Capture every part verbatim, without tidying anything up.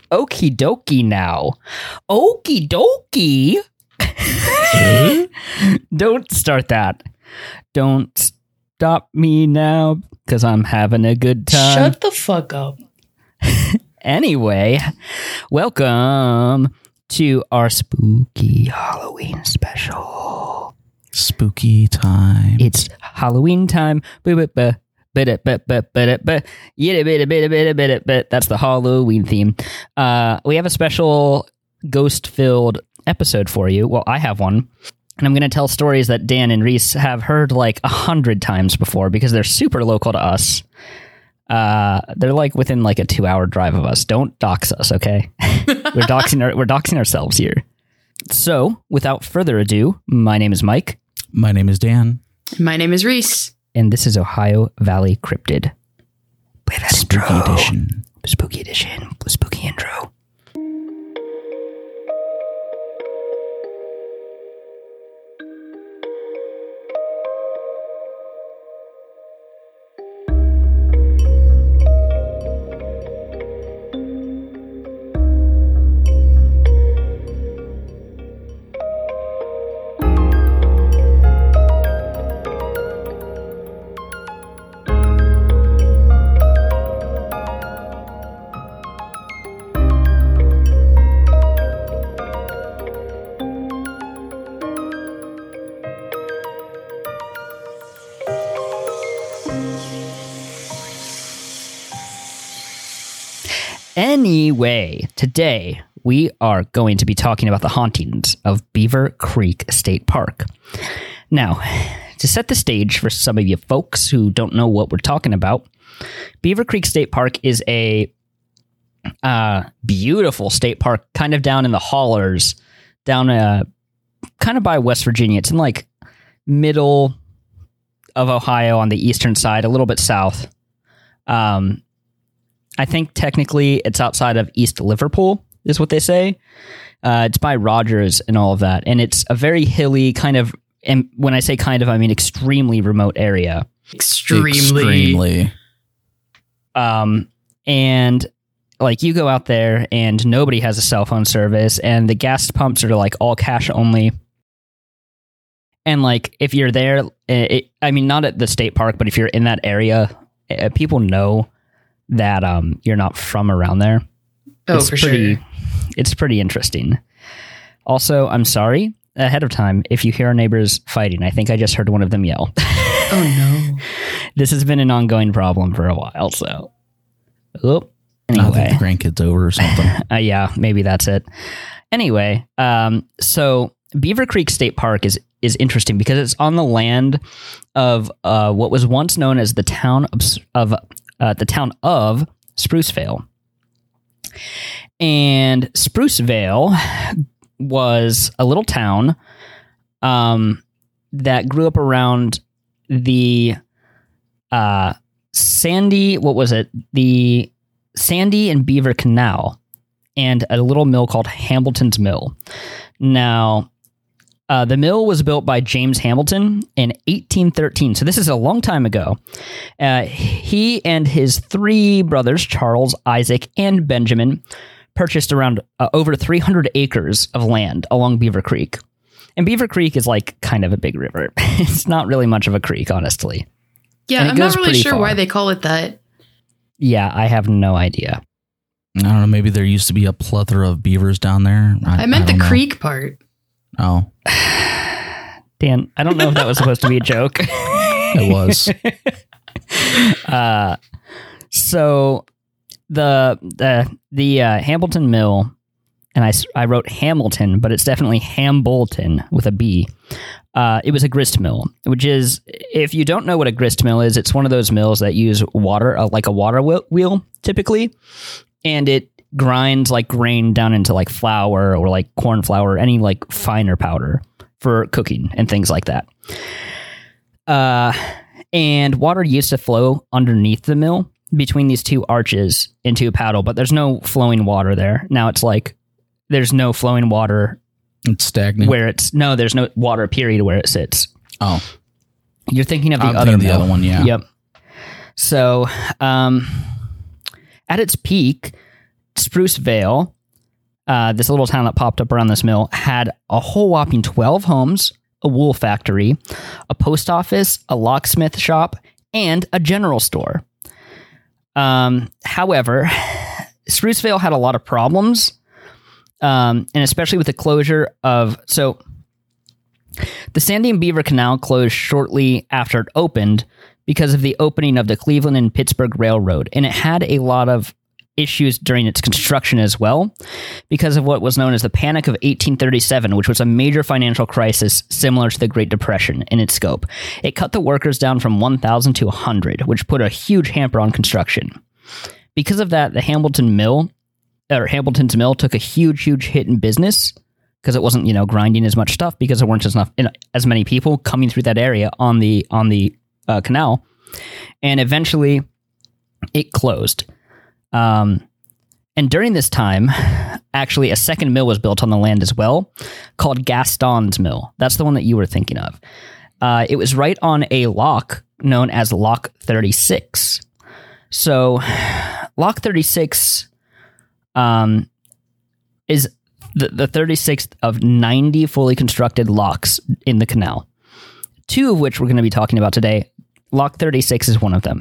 Okie dokie now. Okie dokie. Don't start that. Don't stop me now, because I'm having a good time. Shut the fuck up. Anyway, welcome to our spooky Halloween special. Spooky time. It's Halloween time. That's the Halloween theme. Uh, we have a special ghost-filled episode for you. Well, I have one. And I'm going to tell stories that Dan and Reese have heard like a hundred times before because they're super local to us. Uh, they're like within like a two-hour drive of us. Don't dox us, okay? we're doxing our, we're doxing ourselves here. So, without further ado, my name is Mike. My name is Dan. My name is Reese. And this is Ohio Valley Cryptid. Spooky edition. Spooky edition. Spooky intro. Anyway, today we are going to be talking about the hauntings of Beaver Creek State Park. Now, to set the stage for some of you folks who don't know what we're talking about, Beaver Creek State Park is a uh, beautiful state park kind of down in the hollers, down uh, kind of by West Virginia. It's in like middle of Ohio on the eastern side, a little bit south. Um I think technically it's outside of East Liverpool, is what they say. Uh, it's by Rogers and all of that. And it's a very hilly kind of, and when I say kind of, I mean extremely remote area. Extremely. Extremely. Um, and like you go out there and nobody has a cell phone service and the gas pumps are like all cash only. And like if you're there, it, I mean, not at the state park, but if you're in that area, uh, people know that um you're not from around there. Oh, it's for pretty, sure. It's pretty interesting. Also, I'm sorry ahead of time if you hear our neighbors fighting. I think I just heard one of them yell. Oh, no. This has been an ongoing problem for a while, so... Oh, I anyway. think the grandkids over or something. uh, yeah, maybe that's it. Anyway, um, so Beaver Creek State Park is is interesting because it's on the land of uh, what was once known as the town of... of Uh, the town of Sprucevale. And Sprucevale was a little town um, that grew up around the uh, Sandy, what was it? The Sandy and Beaver Canal and a little mill called Hamilton's Mill. Now, Uh, the mill was built by James Hamilton in eighteen thirteen, so this is a long time ago. Uh, he and his three brothers, Charles, Isaac, and Benjamin, purchased around uh, over three hundred acres of land along Beaver Creek. And Beaver Creek is like kind of a big river. It's not really much of a creek, honestly. Yeah, I'm not really sure far. why they call it that. Yeah, I have no idea. I don't know, maybe there used to be a plethora of beavers down there. I, I meant I the know. creek part. Oh. Dan, I don't know if that was supposed to be a joke. It was. uh, so the the the uh, Hamilton Mill, and I, I wrote Hamilton, but it's definitely Hambleton with a B. Uh, it was a grist mill, which is, if you don't know what a grist mill is, it's one of those mills that use water, uh, like a water wheel, typically, and it grinds like grain down into like flour or like corn flour, or any like finer powder for cooking and things like that. Uh, and water used to flow underneath the mill between these two arches into a paddle, but there's no flowing water there. Now it's like there's no flowing water. It's stagnant. Where it's no, there's no water period where it sits. Oh, you're thinking of the I'm other the mill. other one, yeah. Yep. So, um, at its peak, Spruce Vale, uh, this little town that popped up around this mill, had a whole whopping twelve homes, a wool factory, a post office, a locksmith shop, and a general store. Um, however, Spruce Vale had a lot of problems, um, and especially with the closure of... So, the Sandy and Beaver Canal closed shortly after it opened because of the opening of the Cleveland and Pittsburgh Railroad, and it had a lot of issues during its construction as well because of what was known as the Panic of eighteen thirty-seven, which was a major financial crisis similar to the Great Depression in its scope. It cut the workers down from one thousand to one hundred, which put a huge hamper on construction. Because of that, the Hamilton Mill, or Hamilton's Mill, took a huge, huge hit in business because it wasn't, you know, grinding as much stuff because there weren't as enough, as many people coming through that area on the on the uh, canal, and eventually it closed. Um, and during this time, actually, a second mill was built on the land as well, called Gaston's Mill. That's the one that you were thinking of. Uh, it was right on a lock known as Lock thirty-six. So, Lock thirty-six um, is the, the thirty-sixth of ninety fully constructed locks in the canal, two of which we're going to be talking about today. Lock thirty-six is one of them.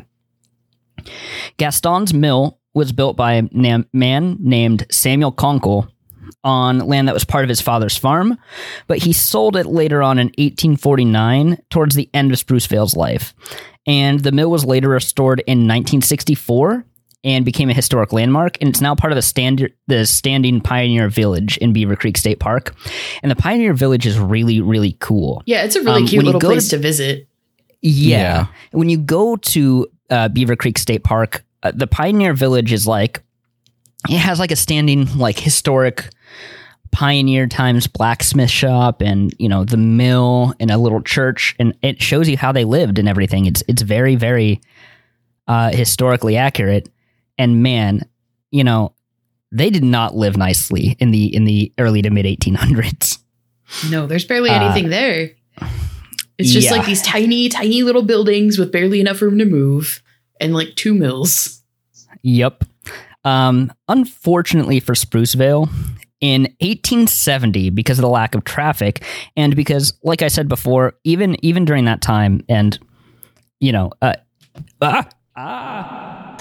Gaston's Mill was built by a na- man named Samuel Conkle on land that was part of his father's farm, but he sold it later on in eighteen forty-nine towards the end of Spruce Vale's life. And the mill was later restored in nineteen sixty-four and became a historic landmark, and it's now part of the, stand- the standing Pioneer Village in Beaver Creek State Park. And the Pioneer Village is really, really cool. Yeah, it's a really um, cute little place to, to visit. Yeah. yeah. When you go to uh, Beaver Creek State Park, Uh, the Pioneer Village is like, it has like a standing, like historic pioneer times blacksmith shop and, you know, the mill and a little church, and it shows you how they lived and everything. It's, it's very, very uh, historically accurate. And man, you know, they did not live nicely in the, in the early to mid eighteen hundreds. No, there's barely anything uh, there. It's just yeah. like these tiny, tiny little buildings with barely enough room to move. And like two mills. Yep. Um, unfortunately for Spruce Vale, in eighteen seventy, because of the lack of traffic, and because, like I said before, even even during that time, and you know, uh, ah, ah.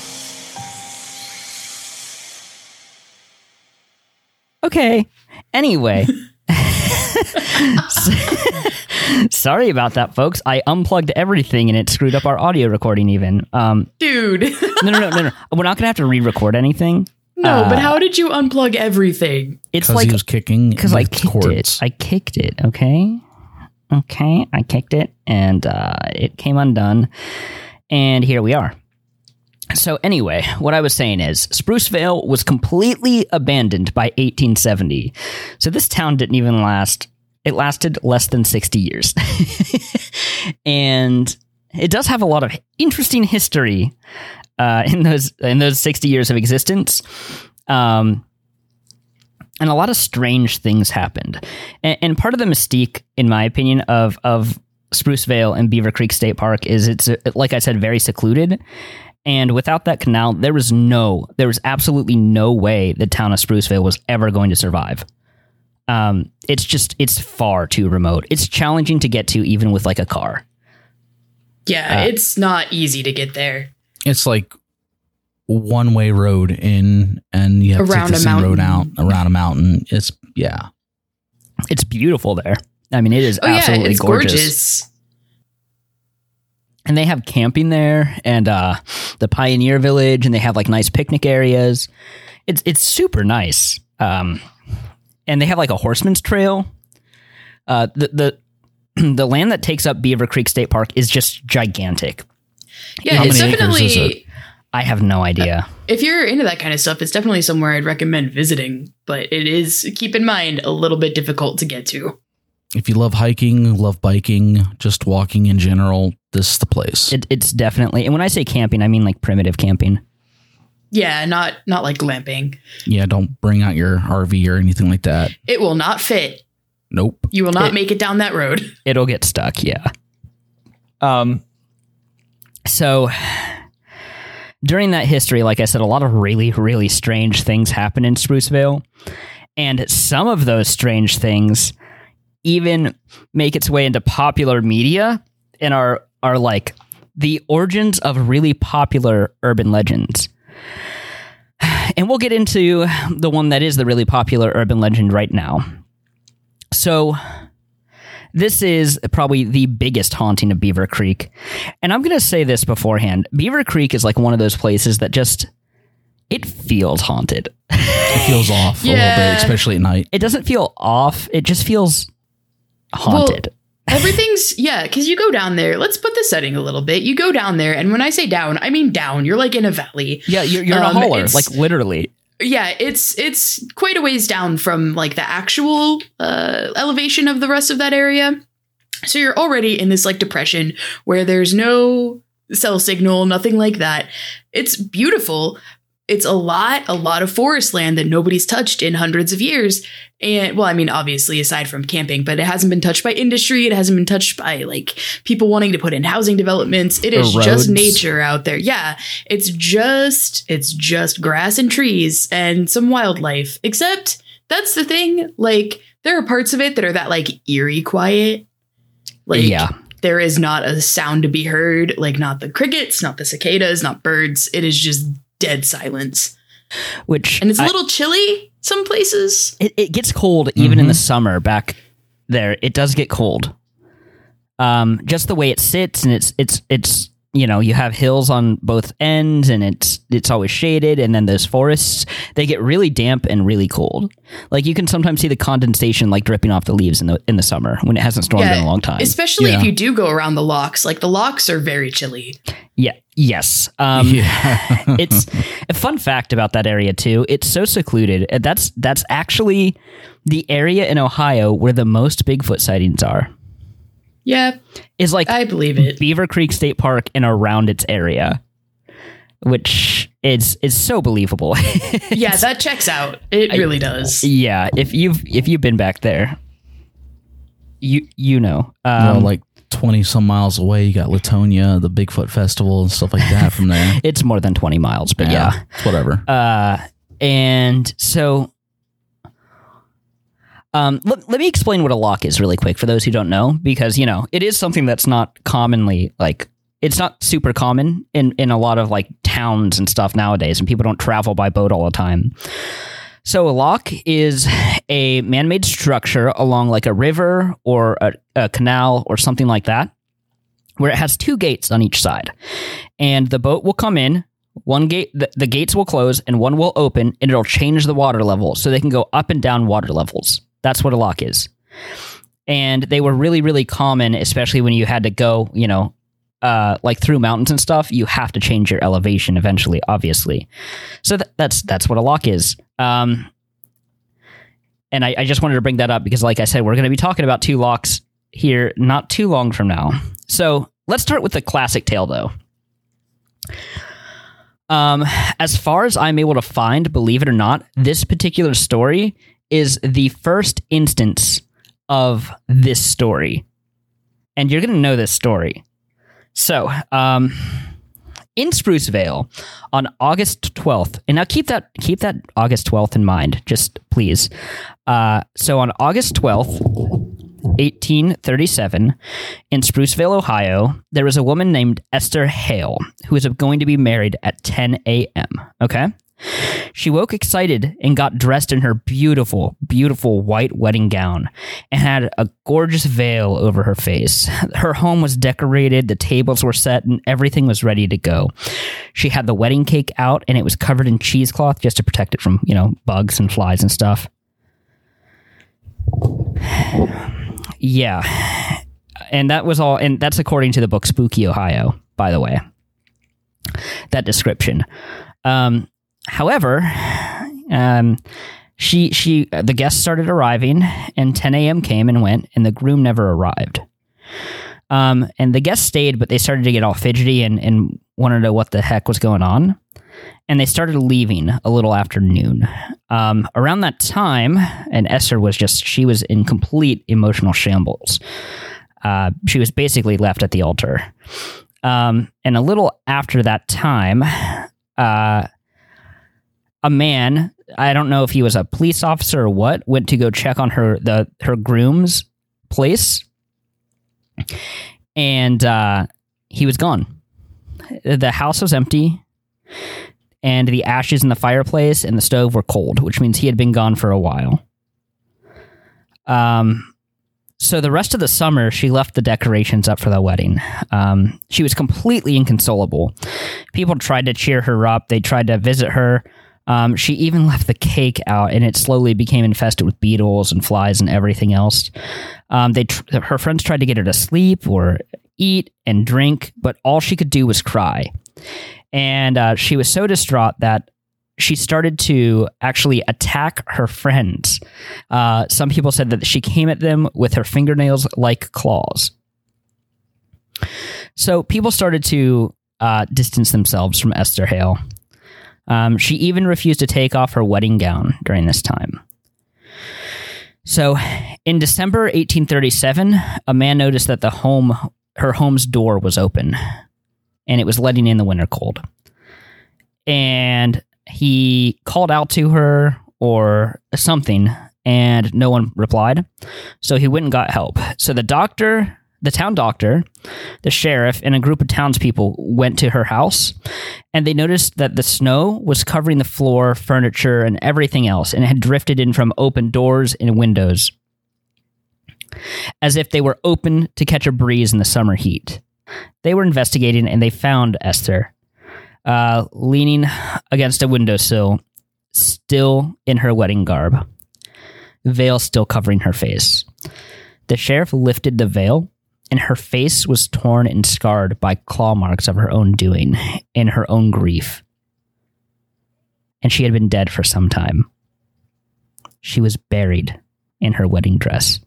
Okay. Anyway. so, sorry about that, folks. I unplugged everything and it screwed up our audio recording even. Um, Dude. no, no, no, no, no. We're not going to have to re-record anything. No, uh, but how did you unplug everything? It's like he was kicking because I kicked cords. it. I kicked it. Okay. Okay. I kicked it and uh, it came undone. And here we are. So anyway, what I was saying is Spruce Vale was completely abandoned by eighteen seventy. So this town didn't even last. It lasted less than sixty years. And it does have a lot of interesting history uh, in those in those sixty years of existence. Um, and a lot of strange things happened. And, and part of the mystique, in my opinion, of, of Spruce Vale and Beaver Creek State Park is it's, like I said, very secluded. And without that canal, there was no, there was absolutely no way the town of Spruce Vale was ever going to survive. Um, it's just, it's far too remote. It's challenging to get to even with like a car. Yeah, uh, it's not easy to get there. It's like one way road in, and you have around to take the same road out around a mountain. It's yeah, it's beautiful there. I mean, it is oh, absolutely yeah, it's gorgeous. gorgeous. And they have camping there, and uh, the Pioneer Village, and they have like nice picnic areas. It's it's super nice. Um, and they have like a horseman's trail. Uh, the the the land that takes up Beaver Creek State Park is just gigantic. Yeah, How it's many definitely. acres is it? I have no idea. Uh, if you're into that kind of stuff, it's definitely somewhere I'd recommend visiting. But it is, keep in mind, a little bit difficult to get to. If you love hiking, love biking, just walking in general, this is the place. It, it's definitely, and when I say camping, I mean like primitive camping. Yeah, not not like glamping. Yeah, don't bring out your R V or anything like that. It will not fit. Nope. You will not it, make it down that road. It'll get stuck, yeah. Um. So, during that history, like I said, a lot of really, really strange things happen in Sprucevale. And some of those strange things even make its way into popular media and are, are like the origins of really popular urban legends. And we'll get into the one that is the really popular urban legend right now. So this is probably the biggest haunting of Beaver Creek. And I'm going to say this beforehand. Beaver Creek is like one of those places that just, it feels haunted. It feels off yeah. a little bit, especially at night. It doesn't feel off. It just feels haunted. Well, everything's, yeah, because you go down there. Let's put the setting a little bit. You go down there, and when I say down, I mean down. You're like in a valley. Yeah, you're, you're um, in a holler, like literally. Yeah, it's it's quite a ways down from like the actual uh, elevation of the rest of that area. So you're already in this like depression where there's no cell signal, nothing like that. It's beautiful. It's a lot, a lot of forest land that nobody's touched in hundreds of years. And well, I mean, obviously, aside from camping, but it hasn't been touched by industry. It hasn't been touched by like people wanting to put in housing developments. It is just nature out there. Yeah, it's just it's just grass and trees and some wildlife. Except that's the thing. Like there are parts of it that are that like eerie quiet. Like yeah. There is not a sound to be heard. Like not the crickets, not the cicadas, not birds. It is just dead silence. Which and it's a I, little chilly some places. It, it gets cold even mm-hmm. in the summer back there. It does get cold. Um, just the way it sits, and it's it's it's you know, you have hills on both ends, and it's it's always shaded, and then those forests, they get really damp and really cold. Like you can sometimes see the condensation like dripping off the leaves in the in the summer when it hasn't stormed yeah, in a long time. Especially yeah. if you do go around the locks. Like the locks are very chilly. Yeah. Yes. Um, yeah. It's a fun fact about that area too. It's so secluded. That's that's actually the area in Ohio where the most Bigfoot sightings are. Yeah. Is like I believe it. Beaver Creek State Park and around its area, which is is so believable. Yeah, that checks out. It really I, does. Yeah, if you've if you've been back there, you you know, um, well, like twenty some miles away, you got Latonia, the Bigfoot Festival, and stuff like that. From there, it's more than twenty miles, but yeah, yeah it's whatever. Uh, and so. Um, let, let me explain what a lock is really quick for those who don't know, because, you know, it is something that's not commonly like it's not super common in, in a lot of like towns and stuff nowadays, and people don't travel by boat all the time. So a lock is a man-made structure along like a river or a, a canal or something like that, where it has two gates on each side, and the boat will come in. One gate, the, the gates will close, and one will open, and it'll change the water level so they can go up and down water levels. That's what a lock is. And they were really, really common, especially when you had to go, you know, uh, like through mountains and stuff. You have to change your elevation eventually, obviously. So th- that's that's what a lock is. Um, and I, I just wanted to bring that up because, like I said, we're going to be talking about two locks here not too long from now. So let's start with the classic tale, though. Um, as far as I'm able to find, believe it or not, this particular story is the first instance of this story. And you're going to know this story. So, um, in Sprucevale, on August twelfth, and now keep that keep that August twelfth in mind, just please. Uh, so on August twelfth, eighteen thirty-seven, in Sprucevale, Ohio, there was a woman named Esther Hale who was going to be married at ten a.m., okay? She woke excited and got dressed in her beautiful, beautiful white wedding gown and had a gorgeous veil over her face. Her home was decorated, the tables were set, and everything was ready to go. She had the wedding cake out, and it was covered in cheesecloth just to protect it from, you know, bugs and flies and stuff. Yeah. And that was all, and that's according to the book Spooky Ohio, by the way. That description. Um... However, um, she she the guests started arriving, and ten a.m. came and went, and the groom never arrived. Um, and the guests stayed, but they started to get all fidgety and, and wanted to know what the heck was going on. And they started leaving a little after noon. Um, around that time, and Esther was just, she was in complete emotional shambles. Uh, she was basically left at the altar. Um, and a little after that time, uh, a man, I don't know if he was a police officer or what, went to go check on her the her groom's place, and uh, he was gone. The house was empty, and the ashes in the fireplace and the stove were cold, which means he had been gone for a while. Um, so the rest of the summer, she left the decorations up for the wedding. Um, she was completely inconsolable. People tried to cheer her up. They tried to visit her. Um, she even left the cake out, and it slowly became infested with beetles and flies and everything else. Um, they tr- her friends tried to get her to sleep or eat and drink, but all she could do was cry. And uh, she was so distraught that she started to actually attack her friends. Uh, some people said that she came at them with her fingernails like claws. So people started to uh, distance themselves from Esther Hale. Um, she even refused to take off her wedding gown during this time. So in December eighteen thirty-seven, a man noticed that the home, her home's door was open, and it was letting in the winter cold. And he called out to her or something, and no one replied. So he went and got help. So the doctor, the town doctor, the sheriff, and a group of townspeople went to her house, and they noticed that the snow was covering the floor, furniture, and everything else, and it had drifted in from open doors and windows, as if they were open to catch a breeze in the summer heat. They were investigating, and they found Esther uh, leaning against a windowsill, still in her wedding garb, veil still covering her face. The sheriff lifted the veil, and her face was torn and scarred by claw marks of her own doing and her own grief. And she had been dead for some time. She was buried in her wedding dress.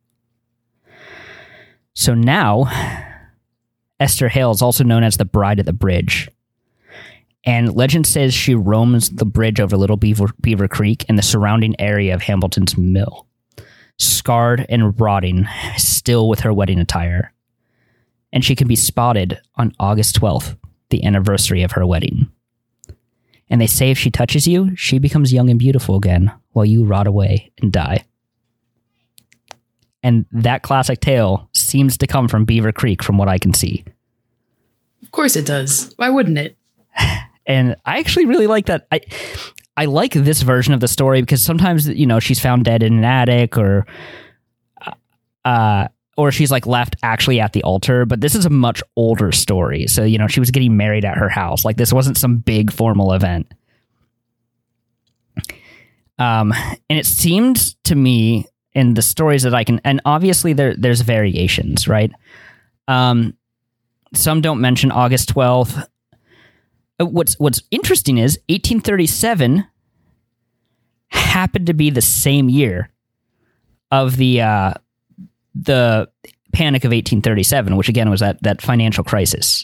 So now, Esther Hale is also known as the Bride at the Bridge. And legend says she roams the bridge over Little Beaver, Beaver Creek and the surrounding area of Hamilton's Mill, scarred and rotting, still with her wedding attire. And she can be spotted on August twelfth, the anniversary of her wedding. And they say if she touches you, she becomes young and beautiful again, while you rot away and die. And that classic tale seems to come from Beaver Creek, from what I can see. Of course it does. Why wouldn't it? And I actually really like that. I I like this version of the story because sometimes, you know, she's found dead in an attic, or uh, or she's like left actually at the altar. But this is a much older story. So, you know, she was getting married at her house. Like, this wasn't some big formal event. Um, and it seemed to me in the stories that I can, and obviously there there's variations, right? Um, some don't mention August twelfth. What's what's interesting is eighteen thirty-seven happened to be the same year of the uh, the Panic of eighteen thirty-seven, which again was that that financial crisis,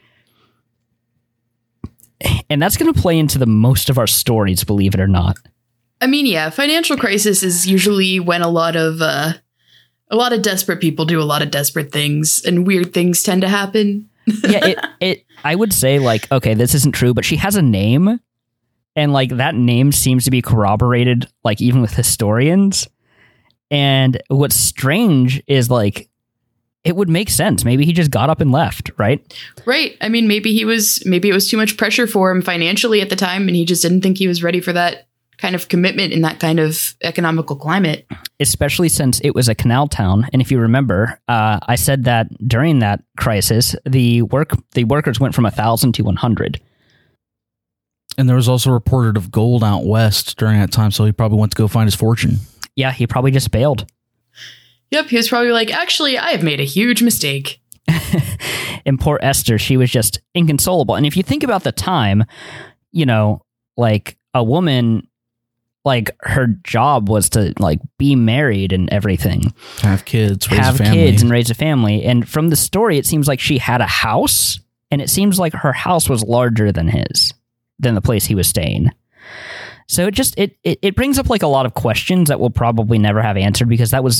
and that's going to play into the most of our stories, believe it or not. I mean, yeah, financial crisis is usually when a lot of uh, a lot of desperate people do a lot of desperate things, and weird things tend to happen. yeah, it it. I would say, like, okay, this isn't true, but she has a name, and like that name seems to be corroborated, like even with historians. And what's strange is, like, it would make sense. Maybe he just got up and left, right? Right. I mean, maybe he was, maybe it was too much pressure for him financially at the time, and he just didn't think he was ready for that kind of commitment in that kind of economical climate. Especially since it was a canal town. And if you remember, uh, I said that during that crisis, the work the workers went from one thousand to one hundred. And there was also reported of gold out west during that time, so he probably went to go find his fortune. Yeah, he probably just bailed. Yep, he was probably like, actually, I have made a huge mistake. And poor Esther, she was just inconsolable. And if you think about the time, you know, like a woman, like her job was to like be married and everything, have kids, raise have a family. kids and raise a family. And from the story, it seems like she had a house, and it seems like her house was larger than his, than the place he was staying. So it just, it, it, it brings up like a lot of questions that we'll probably never have answered, because that was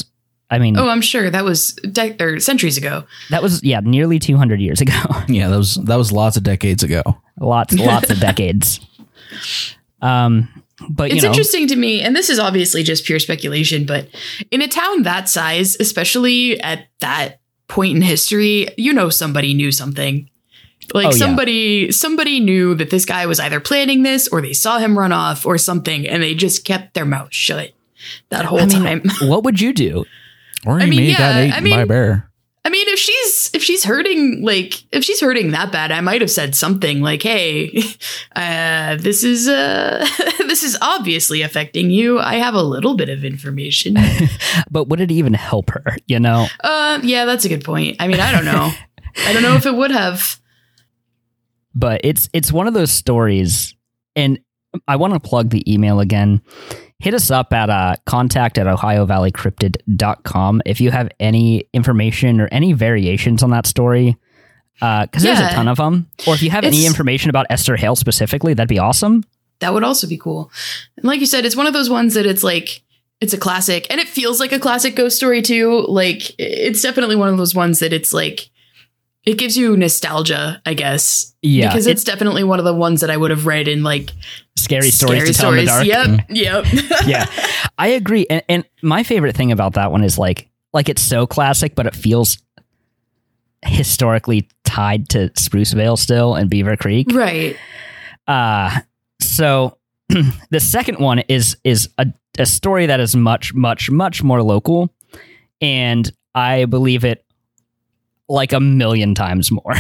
I mean, Oh, I'm sure that was de- or centuries ago. that was, yeah, nearly two hundred years ago. Yeah, that was that was lots of decades ago. lots, lots of decades. Um, but, you It's know, interesting to me, and this is obviously just pure speculation, but in a town that size, especially at that point in history, you know, somebody knew something. Like Oh, yeah. somebody, somebody knew that this guy was either planning this, or they saw him run off, or something, and they just kept their mouth shut that whole I mean, time. what would you do? Or I he mean, may have yeah, gotten eaten I mean- by a bear. I mean, if she's if she's hurting, like if she's hurting that bad, I might have said something like, "Hey, uh, this is uh, this is obviously affecting you. I have a little bit of information." But would it even help her? You know? Uh, yeah, that's a good point. I mean, I don't know. I don't know if it would have. But it's it's one of those stories, and I want to plug the email again. Hit us up at uh, contact at ohio valley cryptid dot com if you have any information or any variations on that story, because there's Yeah. a ton of them. Or if you have any It's- information about Esther Hale specifically, that'd be awesome. That would also be cool. And like you said, it's one of those ones that it's like it's a classic, and it feels like a classic ghost story too. Like it's definitely one of those ones that it's like it gives you nostalgia, I guess. Yeah, because it's definitely one of the ones that I would have read in like Scary stories scary to tell in the dark. Yep, yep. Yeah, I agree. And, and my favorite thing about that one is like, like it's so classic, but it feels historically tied to Sprucevale still and Beaver Creek. Right. Uh, so the second one is is a, a story that is much, much, much more local, and I believe it like a million times more.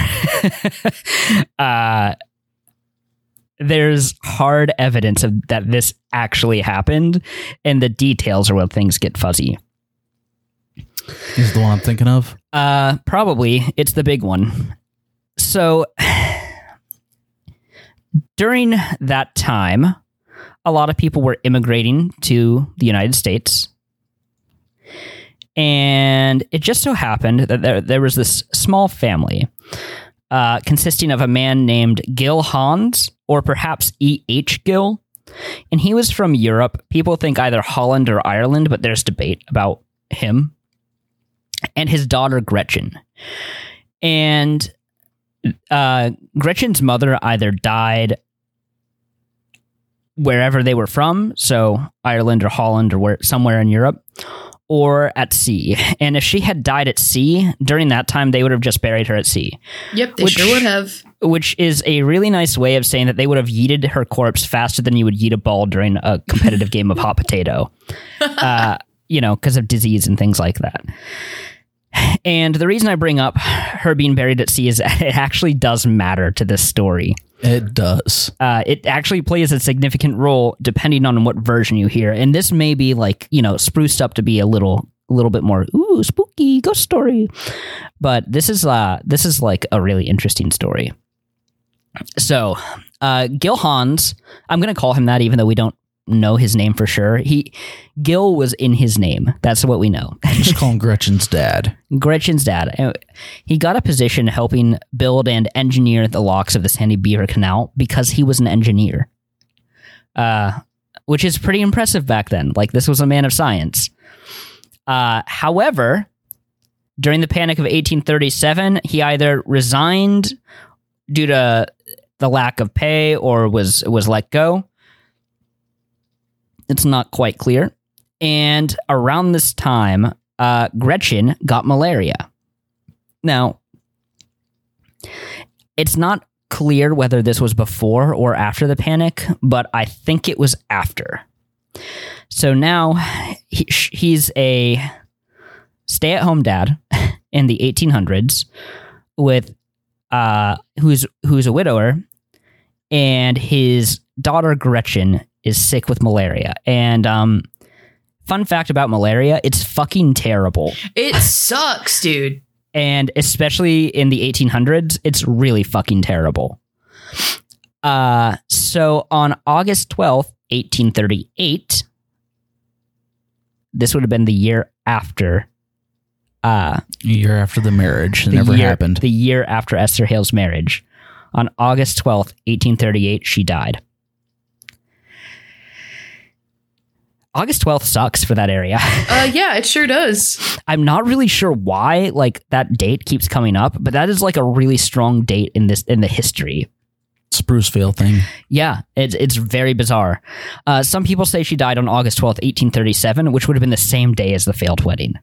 uh, there's hard evidence of that this actually happened, and the details are where things get fuzzy. Is the one I'm thinking of? Uh, probably it's the big one. So during that time, a lot of people were immigrating to the United States. And it just so happened that there, there was this small family uh, consisting of a man named Gil Hans, or perhaps E H. Gill. And he was from Europe. People think either Holland or Ireland, but there's debate about him. And his daughter, Gretchen. And uh, Gretchen's mother either died wherever they were from, so Ireland or Holland or where, somewhere in Europe, or at sea. And if she had died at sea, during that time, they would have just buried her at sea. Yep, they Which- sure would have. Which is a really nice way of saying that they would have yeeted her corpse faster than you would yeet a ball during a competitive game of hot potato. Uh, you know, because of disease and things like that. And the reason I bring up her being buried at sea is that it actually does matter to this story. It does. Uh, it actually plays a significant role depending on what version you hear. And this may be like, you know, spruced up to be a little a little bit more, ooh, spooky ghost story. But this is uh this is like a really interesting story. So, uh, Gil Hans, I'm going to call him that even though we don't know his name for sure. He Gil was in his name. That's what we know. Just call him Gretchen's dad. Gretchen's dad. Uh, He got a position helping build and engineer the locks of the Sandy Beaver Canal because he was an engineer. Uh, which is pretty impressive back then. Like, this was a man of science. Uh, however, during the Panic of eighteen thirty-seven, he either resigned due to the lack of pay or was was let go. It's not quite clear. And around this time, uh, Gretchen got malaria. Now, it's not clear whether this was before or after the panic, but I think it was after. So now he, he's a stay-at-home dad in the eighteen hundreds with uh, who's who's a widower, and his daughter Gretchen is sick with malaria. And um, fun fact about malaria, it's fucking terrible. It sucks, dude. And especially in the eighteen hundreds, it's really fucking terrible. Uh, so on August twelfth, eighteen thirty-eight, this would have been the year after. Uh, A year after the marriage. It the never year, happened. The year after Esther Hale's marriage. On August twelfth, eighteen thirty-eight, she died. August twelfth sucks for that area. Uh, yeah, it sure does. I'm not really sure why like that date keeps coming up, but that is like a really strong date in this in the history. Spruceville thing. Yeah, it's it's very bizarre. Uh, some people say she died on August twelfth, eighteen thirty-seven, which would have been the same day as the failed wedding.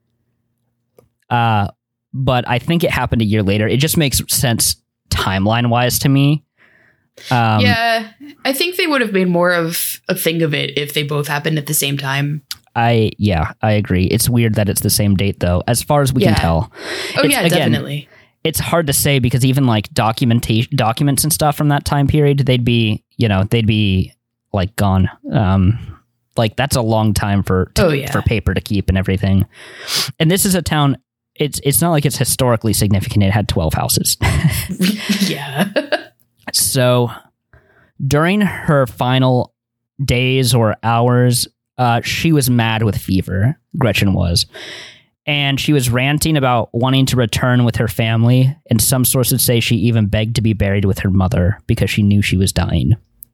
Uh, but I think it happened a year later. It just makes sense timeline-wise to me. Um, yeah, I think they would have made more of a thing of it if they both happened at the same time. I yeah, I agree. It's weird that it's the same date though, as far as we Yeah. can tell. Oh It's- yeah, again, definitely. It's hard to say because even like documentation documents and stuff from that time period, they'd be, you know, they'd be like gone. Um, like that's a long time for Oh, yeah. for paper to keep and everything. And this is a town. It's it's not like it's historically significant. It had twelve houses. Yeah. So during her final days or hours, uh, she was mad with fever. Gretchen was. And she was ranting about wanting to return with her family. And some sources say she even begged to be buried with her mother because she knew she was dying.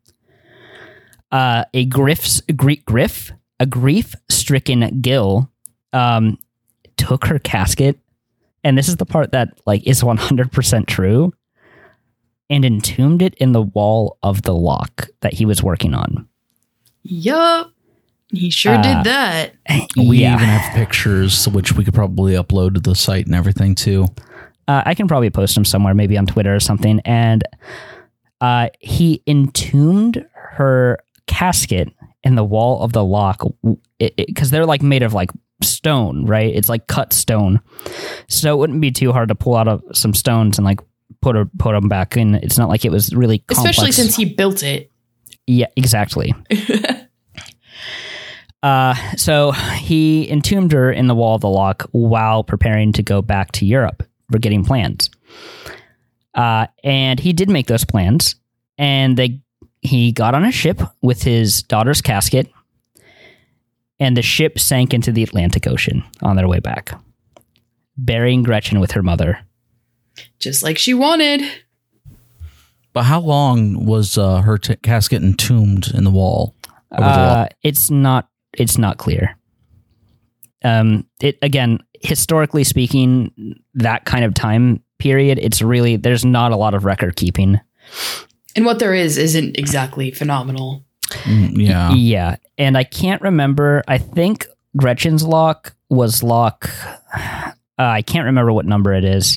Uh, a griff's, Greek griff, a grief-stricken Gill um, took her casket. And this is the part that like is one hundred percent true. And entombed it in the wall of the lock that he was working on. Yup. He sure Uh, did that. We yeah. even have pictures, which we could probably upload to the site and everything too. Uh, I can probably post them somewhere, maybe on Twitter or something. And uh, he entombed her casket in the wall of the lock because they're like made of like stone, right? It's like cut stone. So it wouldn't be too hard to pull out of some stones and like put her, put them back in. It's not like it was really complex. Especially since he built it. Yeah, exactly. Uh, so he entombed her in the wall of the lock while preparing to go back to Europe for getting plans. Uh, and he did make those plans, and they he got on a ship with his daughter's casket, and the ship sank into the Atlantic Ocean on their way back, burying Gretchen with her mother. Just like she wanted. But how long was uh, her t- casket entombed in the wall? Over the Uh, wall? it's not. It's not clear. Um, it again, historically speaking, that kind of time period, it's really there's not a lot of record keeping. And what there is isn't exactly phenomenal. Mm, yeah. Yeah, and I can't remember. I think Gretchen's lock was lock. Uh, I can't remember what number it is.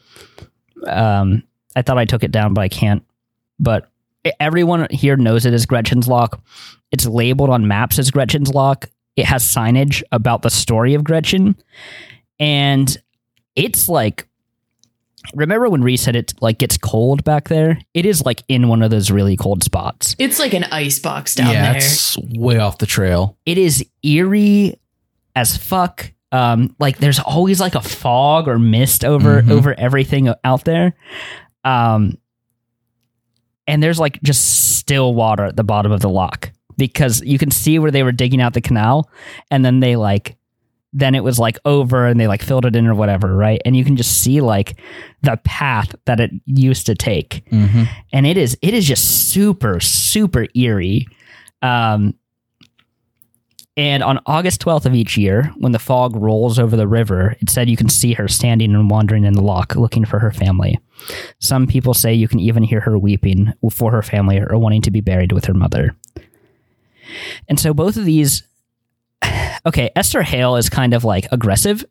Um, I thought I took it down, but I can't. But everyone here knows it as Gretchen's lock. It's labeled on maps as Gretchen's lock. It has signage about the story of Gretchen. And it's like, remember when Reese said it like gets cold back there? It is like in one of those really cold spots. It's like an ice box down yeah, there. it's way off the trail. It is eerie as fuck. Um, like there's always like a fog or mist over, Mhm. over everything out there. Um, and there's like just still water at the bottom of the lock. Because you can see where they were digging out the canal, and then they like, then it was like over, and they like filled it in or whatever, right? And you can just see like the path that it used to take, Mm-hmm. and it is it is just super super eerie. Um, and on August twelfth of each year, when the fog rolls over the river, it said you can see her standing and wandering in the loch, looking for her family. Some people say you can even hear her weeping for her family or wanting to be buried with her mother. And so both of these, okay, Esther Hale is kind of like aggressive,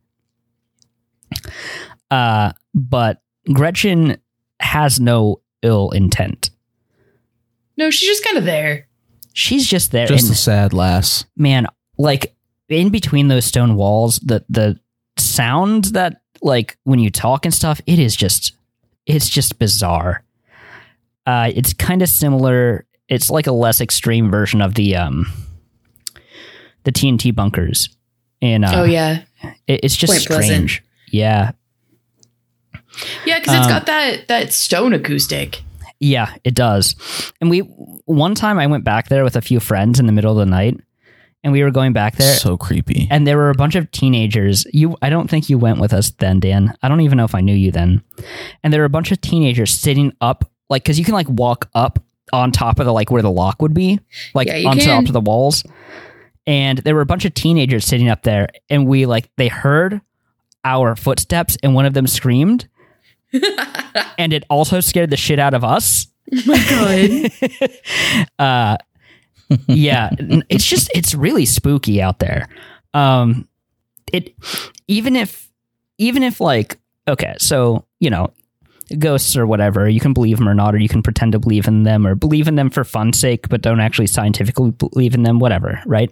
uh, but Gretchen has no ill intent. No, she's just kind of there. She's just there. Just and a sad lass. man, like in between those stone walls, the the sound that like when you talk and stuff, it is just, it's just bizarre. Uh, it's kind of similar. It's like a less extreme version of the um, the T N T bunkers. In uh, Oh, yeah. it- it's just Point Pleasant. strange. Yeah, Yeah, because it's Um, got that, that stone acoustic. yeah, it does. And we one time I went back there with a few friends in the middle of the night, and we were going back there, So creepy. and there were a bunch of teenagers. You, I don't think you went with us then, Dan. I don't even know if I knew you then. And there were a bunch of teenagers sitting up, like because you can like walk up on top of the like where the lock would be, like Yeah, you on can. top of the walls. And there were a bunch of teenagers sitting up there, and we like they heard our footsteps, and one of them screamed, and it also scared the shit out of us. Oh my god! uh, yeah, it's just it's really spooky out there. Um, it even if even if like okay, so you know. Ghosts or whatever, you can believe them or not, or you can pretend to believe in them or believe in them for fun's sake, but don't actually scientifically believe in them, whatever, right?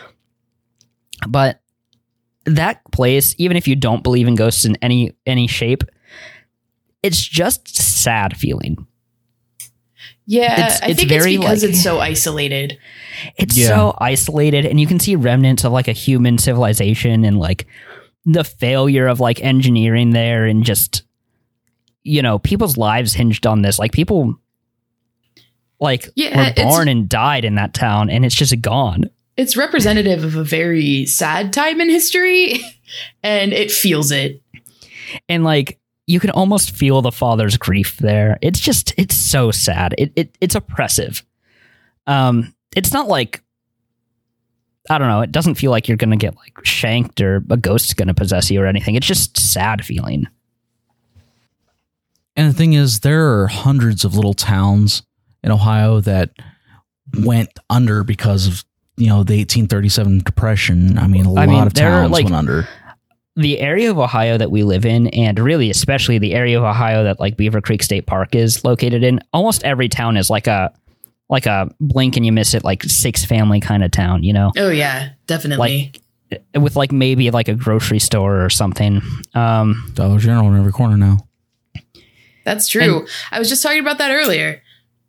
But that place, even if you don't believe in ghosts in any any shape, it's just sad feeling. Yeah, It's- I it's think very, it's because like- it's so isolated. It's Yeah. so isolated, and you can see remnants of like a human civilization and like the failure of like engineering there, and just you know, people's lives hinged on this. Like people like Yeah, were it's- born and died in that town, and it's just gone. It's representative of a very sad time in history, and it feels it. And like you can almost feel the father's grief there. It's just it's so sad. It, it it's oppressive. Um it's not like I don't know, it doesn't feel like you're gonna get like shanked or a ghost's gonna possess you or anything. It's just sad feeling. And the thing is, there are hundreds of little towns in Ohio that went under because of, you know, the eighteen thirty-seven Depression. I mean, a I lot mean, of there are, towns like- went under. The area of Ohio that we live in, and really especially the area of Ohio that like Beaver Creek State Park is located in, almost every town is like a like a blink and you miss it, like six family kind of town, you know? Oh yeah, definitely. Like with like maybe like a grocery store or something. Um Dollar General in every corner now. That's true. I was just talking about that earlier.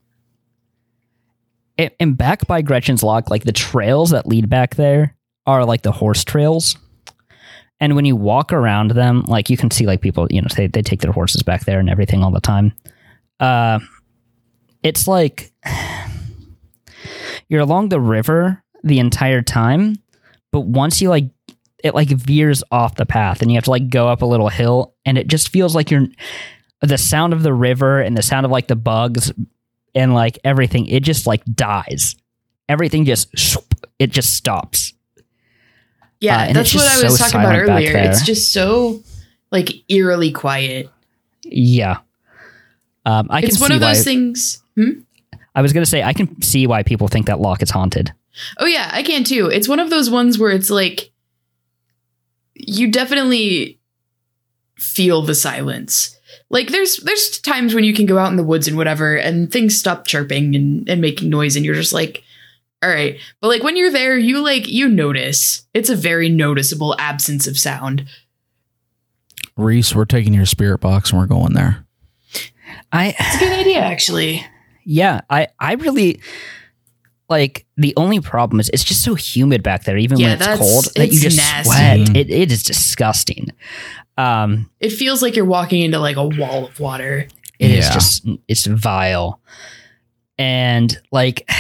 and, and back by Gretchen's Lock, like the trails that lead back there are like the horse trails. And when you walk around them, like you can see like people, you know, they, they take their horses back there and everything all the time. Uh, it's like you're along the river the entire time, but once you like, it like veers off the path and you have to like go up a little hill, and it just feels like you're the sound of the river and the sound of like the bugs and like everything. It just like dies. Everything just, it just stops. Yeah, Uh, and that's it's what just I was so talking about silent back earlier. there. It's just so like eerily quiet. Yeah. Um, I can It's one see of those why, things. Hmm? I was going to say, I can see why people think that lock is haunted. Oh yeah, I can too. It's one of those ones where it's like you definitely feel the silence. Like there's there's times when you can go out in the woods and whatever, and things stop chirping and, and making noise, and you're just like, all right. But like when you're there, you like you notice. It's a very noticeable absence of sound. Reese, we're taking your spirit box and we're going there. I It's a good idea, actually. yeah, I I really like the only problem is it's just so humid back there, even Yeah, when it's that's- cold, that you it's just nasty. sweat. It it is disgusting. Um, It feels like you're walking into like a wall of water. it is Yeah. just it's vile, and like.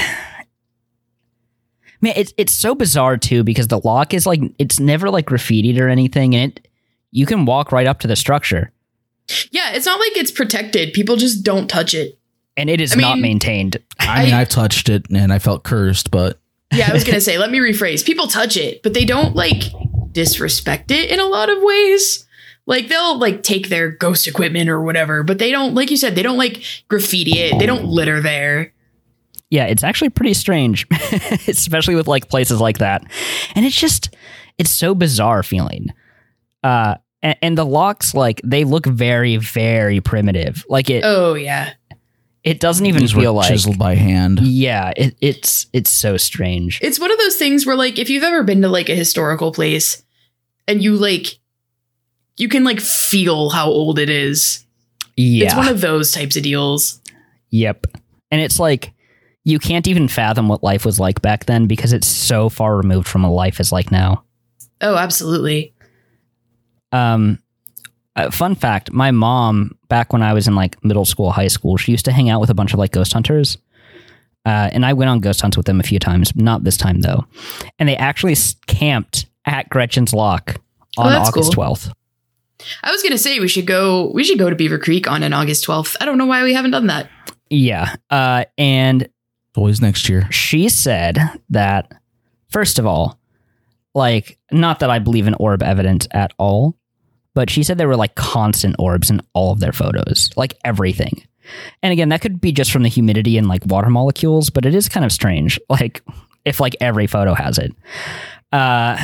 Man, it's it's so bizarre too, because the lock is like it's never like graffitied or anything, and it you can walk right up to the structure, Yeah, it's not like it's protected. People just don't touch it. and it is I not mean, maintained. I mean, I- I touched it and I felt cursed, but Yeah, I was gonna say, let me rephrase. People touch it, but they don't like disrespect it in a lot of ways. Like they'll like take their ghost equipment or whatever, but they don't, like you said, they don't like graffiti it. They don't litter there. Yeah, it's actually pretty strange, especially with like places like that, and it's just it's so bizarre feeling. Uh, and, and the locks, like they look very very primitive. Like it Oh yeah. it doesn't even these were feel like chiseled by hand. yeah. It, it's it's so strange. It's one of those things where like if you've ever been to like a historical place and you like you can like feel how old it is. Yeah, It's one of those types of deals. Yep. And it's like you can't even fathom what life was like back then because it's so far removed from what life is like now. Oh, absolutely. Um, uh, fun fact: my mom, back when I was in like middle school, high school, she used to hang out with a bunch of like ghost hunters. Uh, and I went on ghost hunts with them a few times, not this time though. And they actually s- camped at Gretchen's Lock on Oh, that's August cool. twelfth. I was gonna say we should go we should go to Beaver Creek on an August twelfth. I don't know why we haven't done that. Yeah. Uh, and Always next year. she said that first of all, like, not that I believe in orb evidence at all, but she said there were like constant orbs in all of their photos, like everything. And again, that could be just from the humidity and like water molecules, but it is kind of strange. Like if like every photo has it. Uh,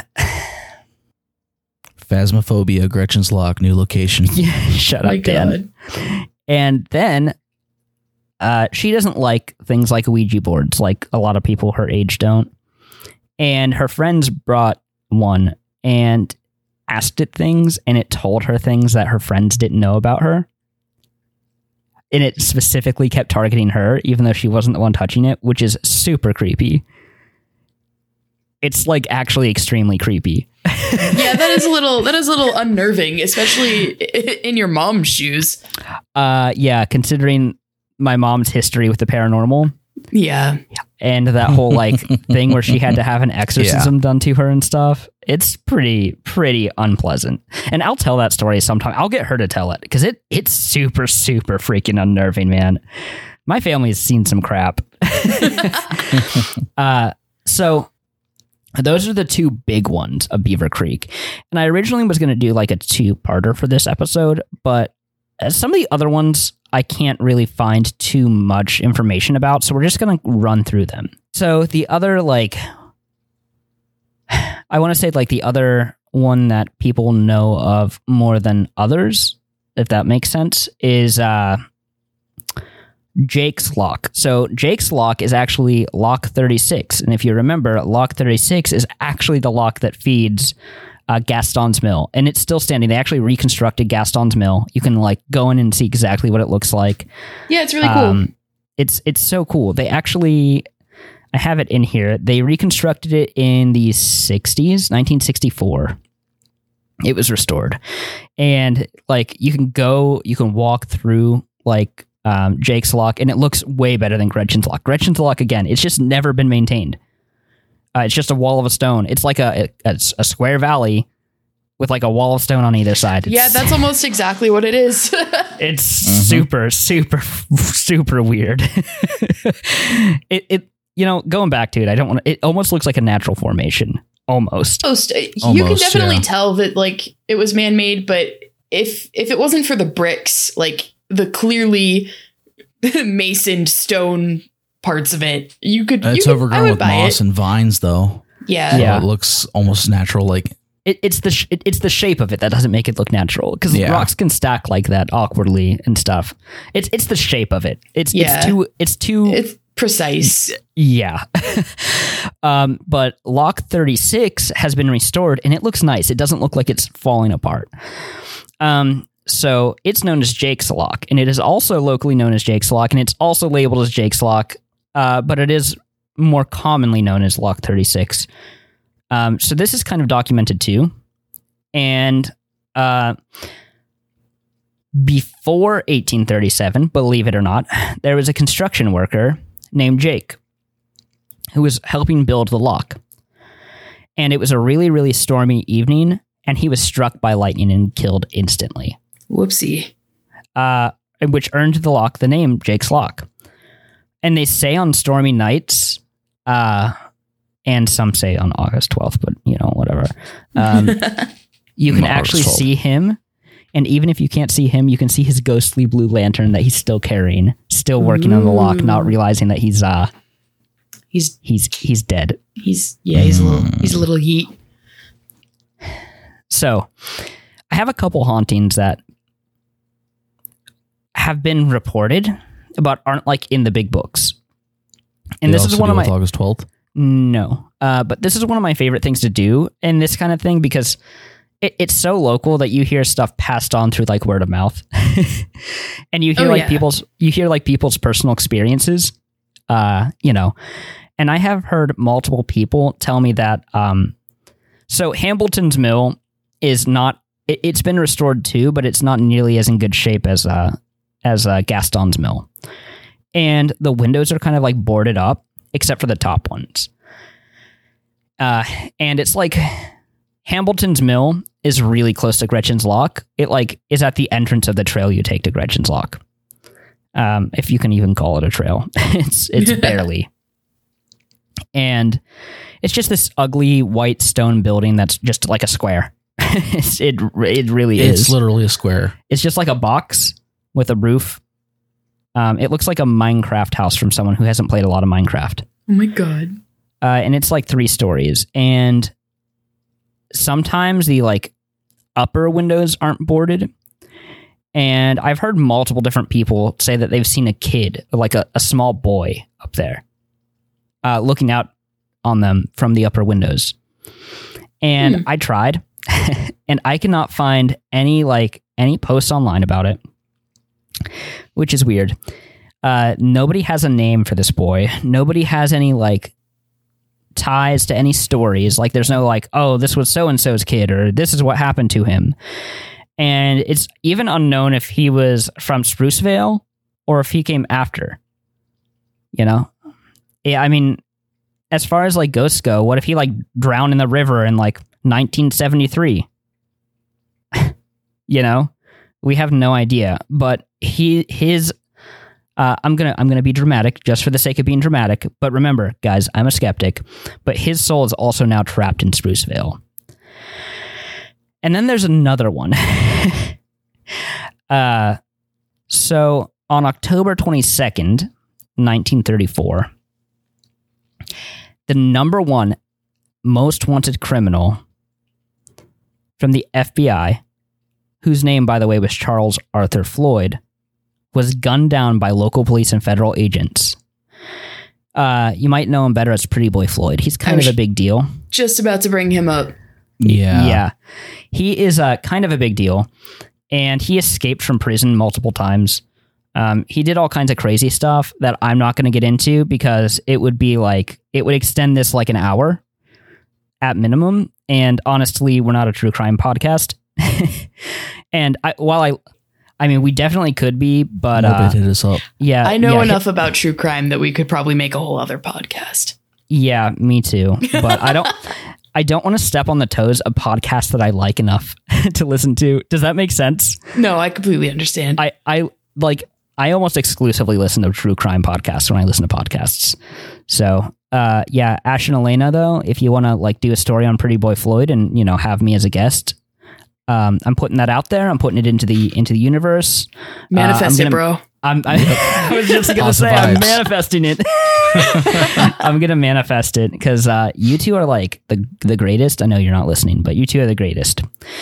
Phasmophobia, Gretchen's Lock, new location. Yeah, shut My up, Dan. God. And then uh, she doesn't like things like Ouija boards, like a lot of people her age don't. And her friends brought one and asked it things, and it told her things that her friends didn't know about her. And it specifically kept targeting her, even though she wasn't the one touching it, which is super creepy. It's like actually extremely creepy. Yeah, that is a little that is a little unnerving, especially in your mom's shoes. Uh, yeah, considering my mom's history with the paranormal. Yeah. And that whole like thing where she had to have an exorcism yeah. done to her and stuff. It's pretty, pretty unpleasant. And I'll tell that story sometime. I'll get her to tell it because it it's super, super freaking unnerving, man. My family's seen some crap. uh, so those are the two big ones of Beaver Creek. And I originally was going to do like a two-parter for this episode, but some of the other ones I can't really find too much information about, so we're just going to run through them. So the other, like, I want to say, like, the other one that people know of more than others, if that makes sense, is uh, Jake's Lock. So Jake's Lock is actually Lock thirty-six, and if you remember, Lock thirty-six is actually the lock that feeds Uh, Gaston's Mill, and it's still standing. They actually reconstructed Gaston's Mill. You can like go in and see exactly what it looks like. Yeah, it's really cool. Um, it's it's so cool. They actually, I have it in here. They reconstructed it in the sixties, nineteen sixty-four. It was restored, and like you can go, you can walk through like um, Jake's Lock, and it looks way better than Gretchen's Lock. Gretchen's Lock, again, it's just never been maintained. Uh, it's just a wall of a stone. It's like a, a a square valley with like a wall of stone on either side. It's, yeah, that's almost exactly what it is. It's mm-hmm. super, super, super weird. it, it, you know, going back to it, I don't want to, it almost looks like a natural formation. Almost. Almost. You Almost, can definitely yeah. tell that like it was man-made, but if if it wasn't for the bricks, like the clearly masoned stone parts of it, you could. It's you could, overgrown with moss it. and vines, though. Yeah, So Yeah. it looks almost natural. Like It, it's the sh- it, it's the shape of it that doesn't make it look natural, because Yeah. rocks can stack like that awkwardly and stuff. It's it's the shape of it. It's Yeah. it's too it's too it's precise. yeah. um, but Lock thirty-six has been restored, and it looks nice. It doesn't look like it's falling apart. Um. So it's known as Jake's Lock, and it is also locally known as Jake's Lock, and it's also labeled as Jake's Lock, uh, but it is more commonly known as Lock thirty-six. Um, so this is kind of documented too. And uh, before eighteen thirty-seven, believe it or not, there was a construction worker named Jake who was helping build the lock. And it was a really, really stormy evening, and he was struck by lightning and killed instantly. Whoopsie. Uh, which earned the lock the name Jake's Lock. And they say on stormy nights, uh, and some say on August twelfth, but you know, whatever. Um, you can August actually twelfth. see him. And even if you can't see him, you can see his ghostly blue lantern that he's still carrying, still working on the lock, not realizing that he's uh He's he's he's dead. he's yeah he's a little he's a little yeet. So I have a couple hauntings that have been reported, but aren't like in the big books. And They this is also one of deal my with August twelfth. No, uh, but this is one of my favorite things to do in this kind of thing, because it, it's so local that you hear stuff passed on through like word of mouth, and you hear Oh, like yeah. people's you hear like people's personal experiences, uh, you know. And I have heard multiple people tell me that. Um, so Hambleton's Mill is not. It, it's been restored too, but it's not nearly as in good shape as uh, as uh, Gaston's Mill, and the windows are kind of like boarded up, except for the top ones. Uh, and it's like Hambleton's Mill is really close to Gretchen's Lock. It like is at the entrance of the trail you take to Gretchen's Lock. Um, if you can even call it a trail. it's it's barely. And it's just this ugly white stone building that's just like a square. it's, it it really It's is. literally a square. It's just like a box with a roof. Um, it looks like a Minecraft house from someone who hasn't played a lot of Minecraft. Oh my god. Uh, and it's like three stories. And sometimes the like upper windows aren't boarded. And I've heard multiple different people say that they've seen a kid, like a, a small boy up there, uh, looking out on them from the upper windows. And Hmm. I tried, and I cannot find any like any posts online about it, which is weird. Uh, nobody has a name for this boy. Nobody has any like ties to any stories. Like there's no like, oh, this was so-and-so's kid, or this is what happened to him. And it's even unknown if he was from Sprucevale or if he came after. You know? Yeah, I mean, as far as like ghosts go, what if he like drowned in the river in like nineteen seventy-three? You know? We have no idea. But he his uh, I'm gonna I'm gonna be dramatic just for the sake of being dramatic. But remember, guys, I'm a skeptic. But his soul is also now trapped in Sprucevale. And then there's another one. uh, so on October twenty-second, nineteen thirty-four, the number one most wanted criminal from the F B I, whose name, by the way, was Charles Arthur Floyd, was gunned down by local police and federal agents. Uh, you might know him better as Pretty Boy Floyd. He's kind of a big deal. Just about to bring him up. Yeah. Yeah. He is uh, kind of a big deal, and he escaped from prison multiple times. Um, he did all kinds of crazy stuff that I'm not going to get into because it would be like, it would extend this like an hour at minimum. And honestly, we're not a true crime podcast. And I, while I, I mean, we definitely could be, but uh, hit us up. yeah, I know yeah, enough about true crime that we could probably make a whole other podcast. Yeah, me too. But I don't. I don't want to step on the toes of podcasts that I like enough to listen to. Does that make sense? No, I completely understand. I, I like I almost exclusively listen to true crime podcasts when I listen to podcasts. So uh, yeah, Ash and Elena, though, if you want to like do a story on Pretty Boy Floyd and you know have me as a guest, um, I'm putting that out there. I'm putting it into the into the universe. Manifest uh, it, gonna, bro. I'm, I, I was just gonna Awesome say I'm vibes. manifesting it. I'm gonna manifest it because uh, you two are like the the greatest. I know you're not listening, but you two are the greatest.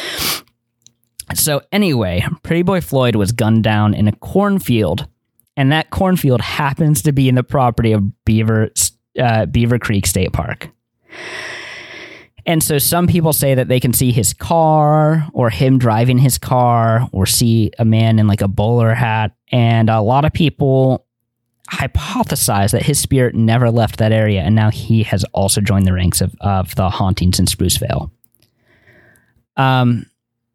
So anyway, Pretty Boy Floyd was gunned down in a cornfield, and that cornfield happens to be in the property of Beaver uh, Beaver Creek State Park. And so some people say that they can see his car or him driving his car or see a man in like a bowler hat. And a lot of people hypothesize that his spirit never left that area. And now he has also joined the ranks of, of the hauntings in Sprucevale. Um,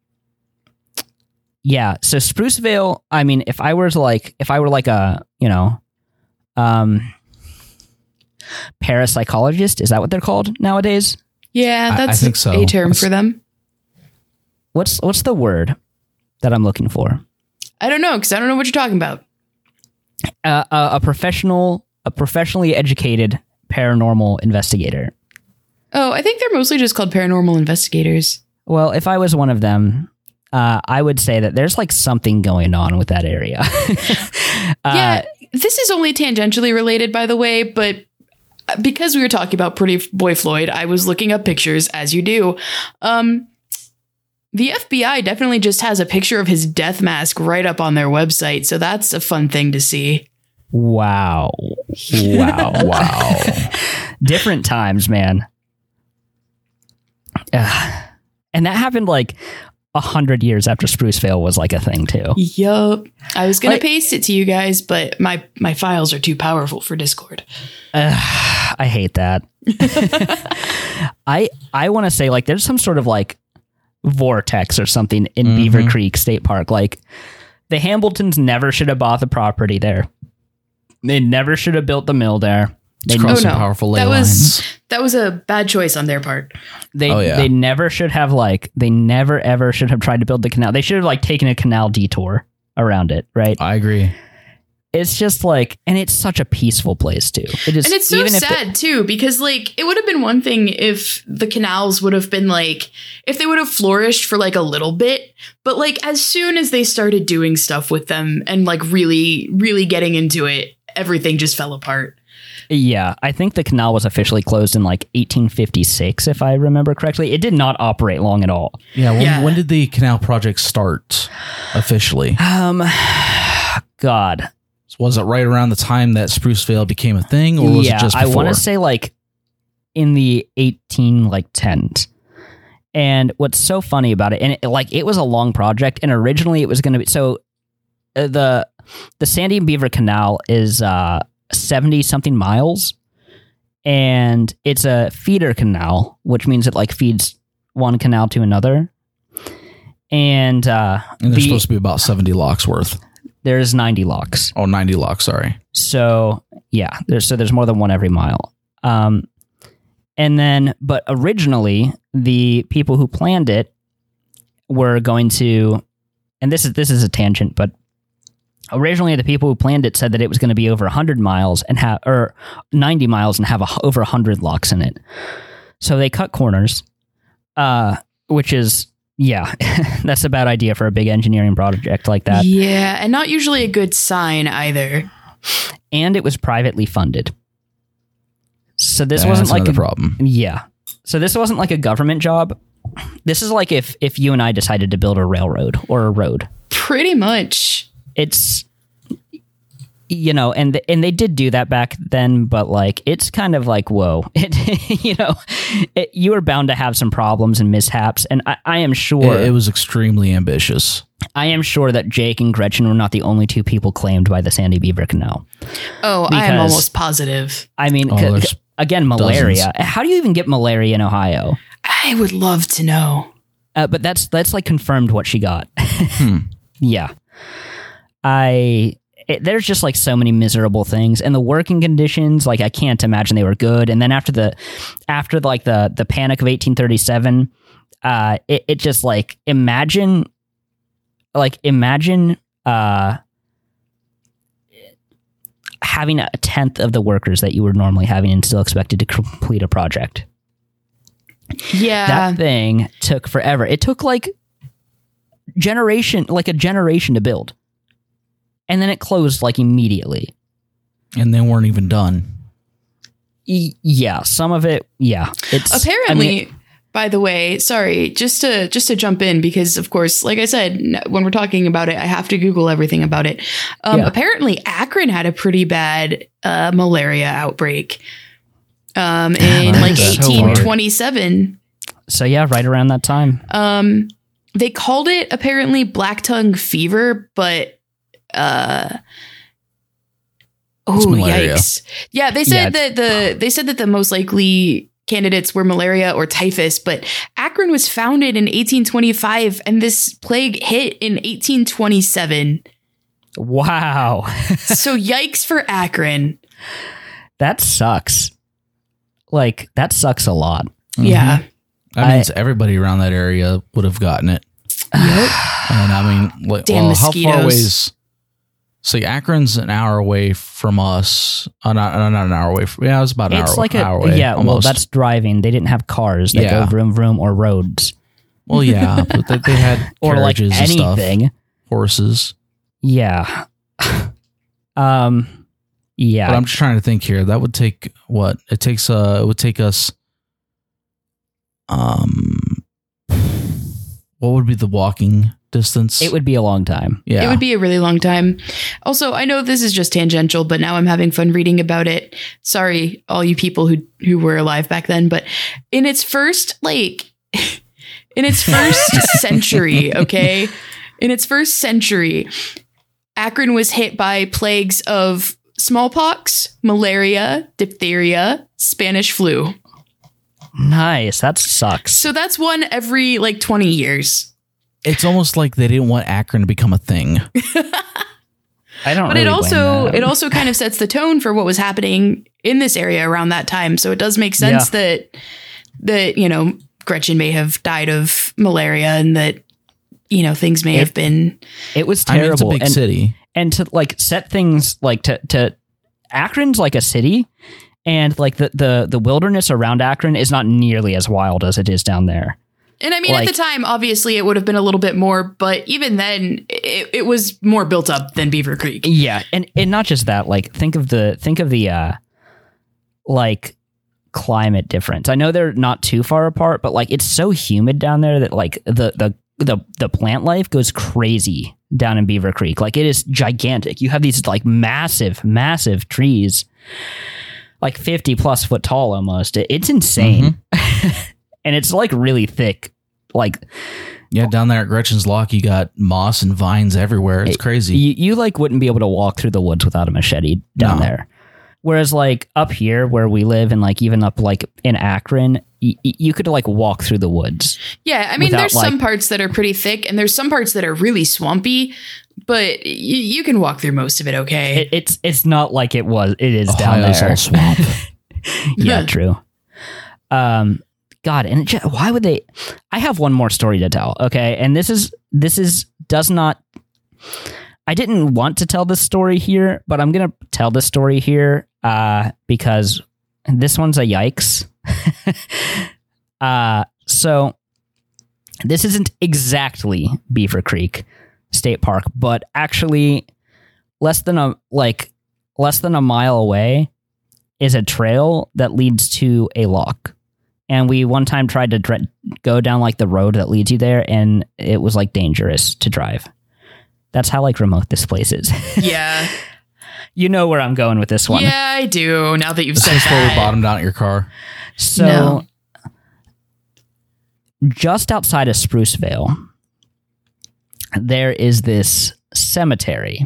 yeah. So Sprucevale, I mean, if I were to like, if I were like a, you know, um, parapsychologist, is that what they're called nowadays? Yeah, I- I that's think so. a term That's- for them. What's what's the word that I'm looking for? I don't know, because I don't know what you're talking about. Uh, a, a professional, a professionally educated paranormal investigator. Oh, I think they're mostly just called paranormal investigators. Well, if I was one of them, uh, I would say that there's like something going on with that area. uh, Yeah, this is only tangentially related, by the way, but because we were talking about Pretty Boy Floyd, I was looking up pictures, as you do. Um, the F B I definitely just has a picture of his death mask right up on their website, so that's a fun thing to see. Wow. Wow. Wow. Different times, man. Ugh. And that happened like a hundred years after Sprucevale was like a thing too. Yup. I was going Like- to paste it to you guys, but my, my files are too powerful for Discord. Ugh, I hate that. I I want to say like there's some sort of like vortex or something in Mhm. Beaver Creek State Park. Like the Hambletons never should have bought the property there. They never should have built the mill there. They, It's Oh, crossing no. powerful ley That lines. was that was a bad choice on their part. they, Oh, yeah. they never should have like they never ever should have tried to build the canal. They should have like taken a canal detour around it, right? I agree. It's just like, and it's such a peaceful place too. It is, and it's so even if sad the- too, because like it would have been one thing if the canals would have been like, if they would have flourished for like a little bit, but like as soon as they started doing stuff with them and like really, really getting into it, everything just fell apart. Yeah, I think the canal was officially closed in like eighteen fifty-six, if I remember correctly. It did not operate long at all. Yeah. When, Yeah. when did the canal project start officially? Um, God. Was it right around the time that Sprucevale became a thing, or was yeah, it just I before? want to say like in the eighteen like tens. And what's so funny about it, and it, like it was a long project, and originally it was going to be so uh, the the Sandy and Beaver Canal is uh seventy something miles, and it's a feeder canal, which means it like feeds one canal to another. And uh, and there's the- supposed to be about seventy locks worth. there's ninety locks. Oh, ninety locks. Sorry. So yeah, there's so there's more than one every mile. Um, and then, but originally the people who planned it were going to, and this is this is a tangent, but originally the people who planned it said that it was going to be over one hundred miles and have or ninety miles and have a, over one hundred locks in it. So they cut corners, uh, which is yeah, that's a bad idea for a big engineering project like that. Yeah, and not usually a good sign either. And it was privately funded. So this That's wasn't like another a problem. Yeah. So this wasn't like a government job. This is like if if you and I decided to build a railroad or a road. Pretty much. It's you know, and and they did do that back then, but like it's kind of like whoa, it you know, it, you are bound to have some problems and mishaps, and I, I am sure It, it was extremely ambitious. I am sure that Jake and Gretchen were not the only two people claimed by the Sandy Beaver Canal. Oh, I am Because- almost positive. I mean, Oh, c- there's c- again, malaria. dozens. How do you even get malaria in Ohio? I would love to know. Uh, but that's that's like confirmed what she got. Hmm. Yeah, I. It, there's just like so many miserable things, and the working conditions. Like I can't imagine they were good. And then after the, after like the the panic of eighteen thirty-seven, uh, it it just like imagine, like imagine, uh, having a tenth of the workers that you were normally having and still expected to complete a project. Yeah. That thing took forever. It took like generation, like a generation to build. And then it closed like immediately. And they weren't even done. E- yeah, some of it, yeah. It's Apparently, I mean, by the way, sorry, just to just to jump in because of course, like I said, n- when we're talking about it, I have to Google everything about it. Um, Yeah. Apparently, Akron had a pretty bad uh, malaria outbreak um, in That's like so eighteen twenty-seven. so yeah, right around that time. Um, they called it apparently black tongue fever, but uh, It's oh malaria. yikes! Yeah, they said Yeah, that the they said that the most likely candidates were malaria or typhus, but Akron was founded in eighteen twenty-five, and this plague hit in eighteen twenty-seven. Wow. So yikes for Akron! That sucks. Like, that sucks a lot. Yeah. That I- means everybody around that area would have gotten it. Yep. And I mean, like, Damn well, how far away mosquitoes. is? See, Akron's an hour away from us. Uh, not, uh, not an hour away. From, yeah, it was about an It's hour, like an a, hour away. yeah, well, almost. that's driving. They didn't have cars that Yeah. go vroom vroom or roads well, yeah, but they, they had or like carriages and stuff, anything. horses. Yeah. um, yeah. But I'm just trying to think here. That would take what? It takes. Uh, it would take us. Um, what would be the walking distance? It would be a long time. Yeah, It would be a really long time. Also, I know this is just tangential, but now I'm having fun reading about it. Sorry, all you people who who were alive back then, but in its first like in its first century, okay? In its first century, Akron was hit by plagues of smallpox, malaria, diphtheria, Spanish flu. Nice. That sucks. So that's one every like twenty years. It's almost like they didn't want Akron to become a thing. I don't. But really it also blame that. it also kind of sets the tone for what was happening in this area around that time. So it does make sense that that you know Gretchen may have died of malaria and that you know things may It- have been It was I mean, it's a terrible. big and, city. and to like set things like to to Akron's like a city, and like the the the wilderness around Akron is not nearly as wild as it is down there. And I mean, Like- at the time, obviously, it would have been a little bit more, but even then, it, it was more built up than Beaver Creek. Yeah, and and not just that. Like think of the think of the uh like climate difference. I know they're not too far apart, but like it's so humid down there that like the the the the plant life goes crazy down in Beaver Creek. Like it is gigantic. You have these like massive, massive trees, like fifty plus foot tall almost. It, it's insane. And it's like really thick. Like Yeah, down there at Gretchen's Lock, you got moss and vines everywhere. It's crazy. you, you like wouldn't be able to walk through the woods without a machete down No. there. Whereas like up here where we live and like even up like in Akron, y- y- you could like walk through the woods. Yeah, I mean, Without, there's like- some parts that are pretty thick, and there's some parts that are really swampy, but y- you can walk through most of it okay. It, it's it's not like it was. It is down Ohio's there. all swamp. Yeah, true. Um, God, and it ju- why would they? I have one more story to tell. Okay, and this is this is does not. I didn't want to tell this story here, but I'm gonna tell this story here uh, because this one's a yikes. uh, so this isn't exactly Beaver Creek State Park, but actually less than a like less than a mile away is a trail that leads to a lock. And we one time tried to dre- go down like the road that leads you there, and it was like dangerous to drive. That's how like remote this place is. Yeah. You know where I'm going with this one. Yeah, I do, now that you've said Just where we that. bottomed out your car. So No. just outside of Sprucevale, there is this cemetery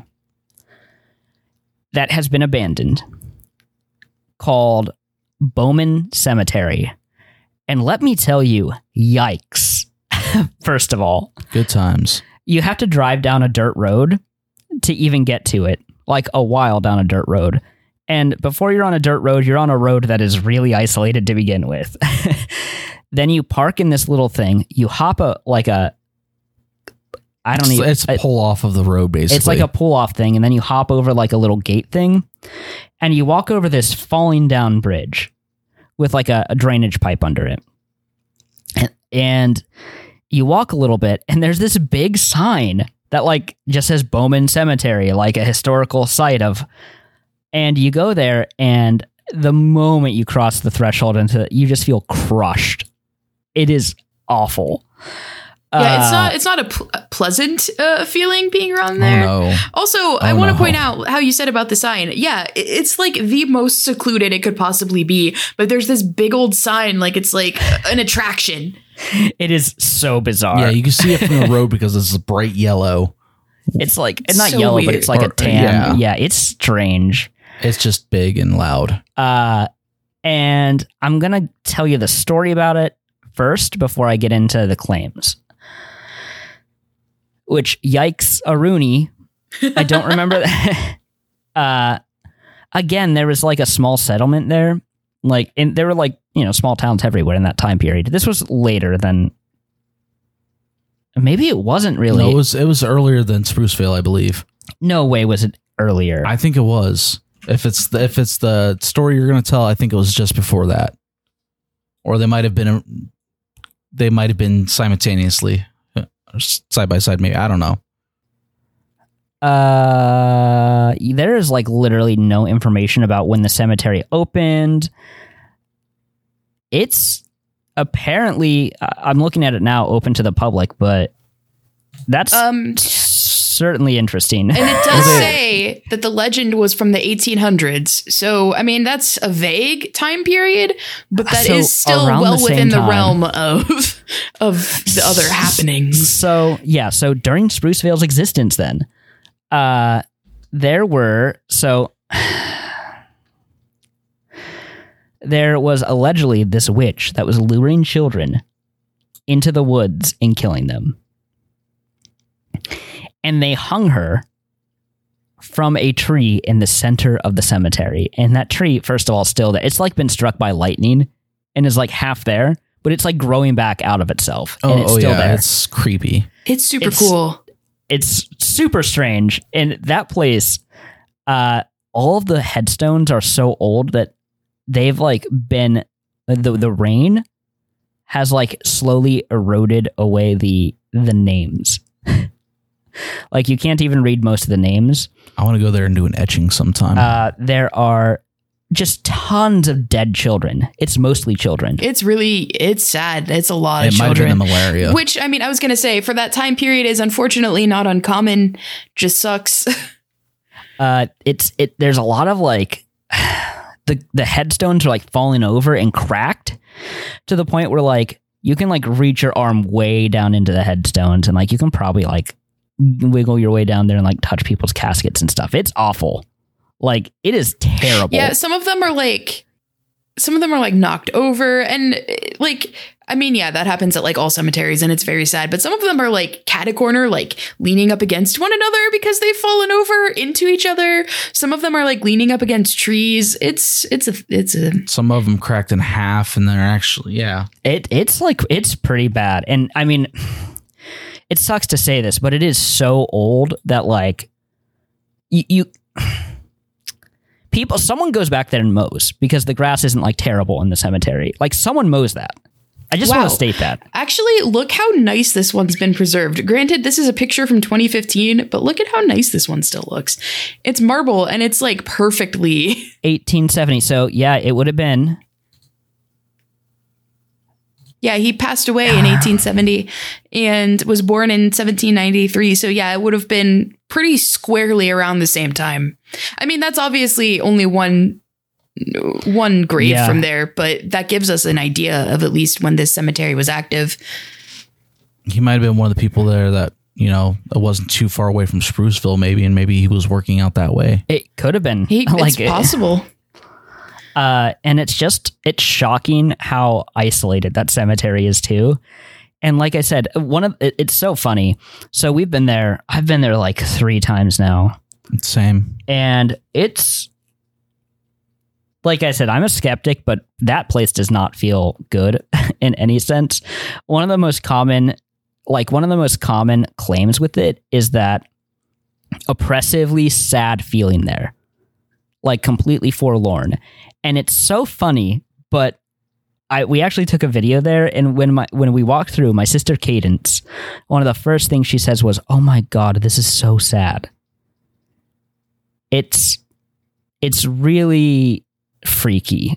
that has been abandoned called Bowman Cemetery. And let me tell you, yikes. First of all, Good times. you have to drive down a dirt road to even get to it, like a while down a dirt road. And before you're on a dirt road, you're on a road that is really isolated to begin with. Then you park in this little thing. You hop a, like a, I don't It's, even, it's pull off of the road, basically. it's like a pull off thing. And then you hop over like a little gate thing and you walk over this falling down bridge with like a, a drainage pipe under it. And, and you walk a little bit and there's this big sign that like just says Bowman Cemetery, like a historical site of, and you go there and the moment you cross the threshold into it, you just feel crushed. It is awful. Yeah, it's Uh, not it's not a, pl- a pleasant uh, feeling being around Oh, there. no. Also, I Oh, want to no. point out how you said about the sign. Yeah, i- it's like the most secluded it could possibly be, but there's this big old sign like it's like an attraction. It is so bizarre. Yeah, you can see it from the road because it's bright yellow. It's like it's not So yellow, but weird. it's like Or- a tan. yeah. Yeah. It's strange. It's just big and loud. Uh, and I'm gonna tell you the story about it first before I get into the claims. Which yikes, a Rooney. I don't remember that. Uh, again, there was like a small settlement there. Like, and there were like you know small towns everywhere in that time period. This was later than. Maybe it wasn't really. No, it was it was earlier than Sprucevale, I believe. No way was it earlier. I think it was. If it's the, if it's the story you're going to tell, I think it was just before that, or they might have been they might have been simultaneously, uh, side by side. Maybe I don't know. Uh, there is like literally no information about when the cemetery opened. It's apparently, I- I'm looking at it now, open to the public, but that's Um, certainly interesting. and it does say that the legend was from the eighteen hundreds. So, I mean, that's a vague time period, but that is So, still around well the within same the time. realm of of the other happenings. So yeah, so during Sprucevale's existence, then, uh, there were so there was allegedly this witch that was luring children into the woods and killing them, and they hung her from a tree in the center of the cemetery. And that tree, first of all, still there. It's like been struck by lightning and is like half there, but it's like growing back out of itself, Oh, and it's oh still yeah, there. it's creepy. It's super It's- cool. it's super strange. And that place, uh, all of the headstones are so old that they've like been the the rain has like slowly eroded away the the names. Like you can't even read most of the names. I want to go there and do an etching sometime. Uh, there are just tons of dead children. It's mostly children. It's really, it's sad. It's a lot it of might children. have been the malaria. Which, I mean, I was going to say, for that time period is unfortunately not uncommon. Just sucks. Uh, it's it. There's a lot of like the the headstones are like falling over and cracked to the point where like you can like reach your arm way down into the headstones and like you can probably like wiggle your way down there and like touch people's caskets and stuff. It's awful. Like it is terrible. Yeah, some of them are like, some of them are like knocked over and like, I mean, yeah, that happens at like all cemeteries and it's very sad. But some of them are like catacorner, like leaning up against one another because they've fallen over into each other. Some of them are like leaning up against trees. It's it's a it's a. Some of them cracked in half, and they're actually yeah. It it's like it's pretty bad, and I mean, it sucks to say this, but it is so old that like you. you People, someone goes back there and mows because the grass isn't like terrible in the cemetery. Like someone mows that. I just Wow. want to state that. Actually, look how nice this one's been preserved. Granted, this is a picture from twenty fifteen, but look at how nice this one still looks. It's marble and it's like perfectly. eighteen seventy. So yeah, it would have been. Yeah, he passed away in eighteen seventy and was born in seventeen ninety-three. So yeah, it would have been pretty squarely around the same time. I mean, that's obviously only one one grave Yeah. from there, but that gives us an idea of at least when this cemetery was active. He might have been one of the people there that, you know, it wasn't too far away from Spruceville, maybe, and maybe he was working out that way. It could have been. He, like, it's possible. Uh, and it's just, it's shocking how isolated that cemetery is too. And like I said, one of it, it's so funny. So we've been there. I've been there like three times now. Same. And it's, like I said, I'm a skeptic, but that place does not feel good in any sense. One of the most common, like one of the most common claims with it is that oppressively sad feeling there, like completely forlorn. And it's so funny, but I we actually took a video there, and when my when we walked through, my sister Cadence, one of the first things she says was, "Oh my God, this is so sad." It's it's really freaky.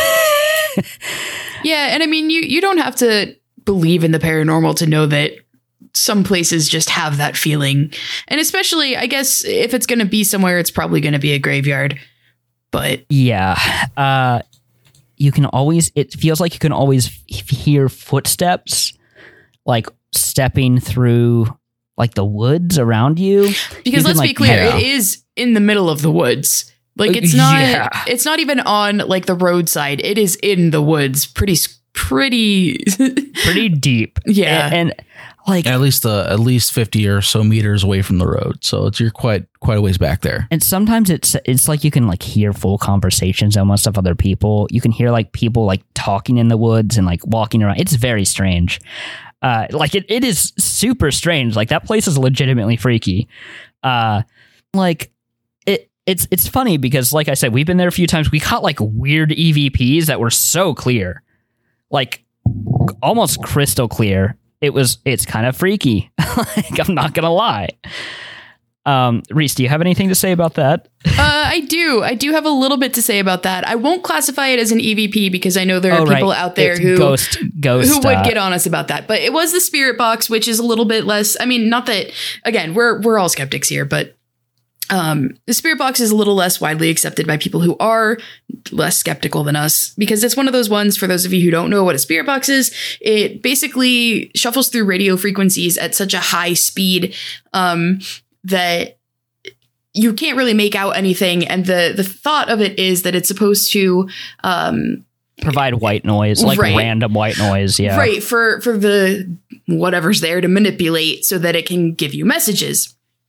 Yeah, and I mean, you you don't have to believe in the paranormal to know that some places just have that feeling. And especially, I guess, if it's going to be somewhere, it's probably going to be a graveyard. But Yeah. Uh, you can always, it feels like you can always f- hear footsteps like stepping through like the woods around you. because You can, let's be like, clear, yeah. it is in the middle of the woods. Like Uh, it's not yeah. it's not even on like the roadside. It is in the woods. Pretty s- pretty Pretty deep. Yeah. And, and like, At least uh, at least fifty or so meters away from the road, so it's you're quite quite a ways back there. and sometimes it's it's like you can like hear full conversations almost of other people. You can hear like people like talking in the woods and like walking around. It's very strange. Uh, like it, it is super strange. Like that place is legitimately freaky. Uh, like it it's it's funny because like I said, we've been there a few times. We caught like weird E V Ps that were so clear, like almost crystal clear. It was it's kind of freaky. Like I'm not gonna lie. Um, Reese, do you have anything to say about that? Uh, I do. I do have a little bit to say about that. I won't classify it as an E V P because I know there are Oh, people right. out there It's who ghost ghost who would uh, get on us about that. But it was the spirit box, which is a little bit less. I mean, not that again, we're we're all skeptics here, but um, the spirit box is a little less widely accepted by people who are less skeptical than us because it's one of those ones. For those of you who don't know what a spirit box is, it basically shuffles through radio frequencies at such a high speed um, that you can't really make out anything. And the the thought of it is that it's supposed to um, provide white noise, like Right. random white noise. Yeah, right for for the whatever's there to manipulate so that it can give you messages.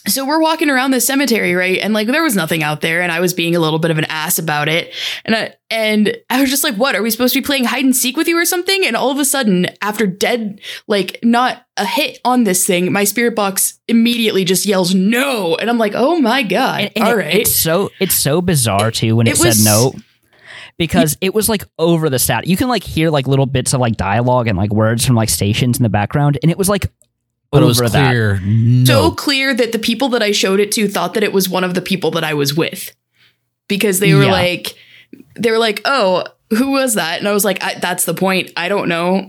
So we're walking around this cemetery, right? And like there was nothing out there, and I was being a little bit of an ass about it. And I and I was just like, "What? Are we supposed to be playing hide and seek with you or something?" And all of a sudden, after dead, like not a hit on this thing, my spirit box immediately just yells no, and I'm like, "Oh my god!" And, and all it, right, it's so it's so bizarre too when it, It said was- no. Because it was like over the stat. You can like hear like little bits of like dialogue and like words from like stations in the background, and it was like But over it was that. clear. No. so clear that the people that I showed it to thought that it was one of the people that I was with, because they were Yeah. like, they were like, "Oh, who was that?" And I was like, I, "That's the point. I don't know."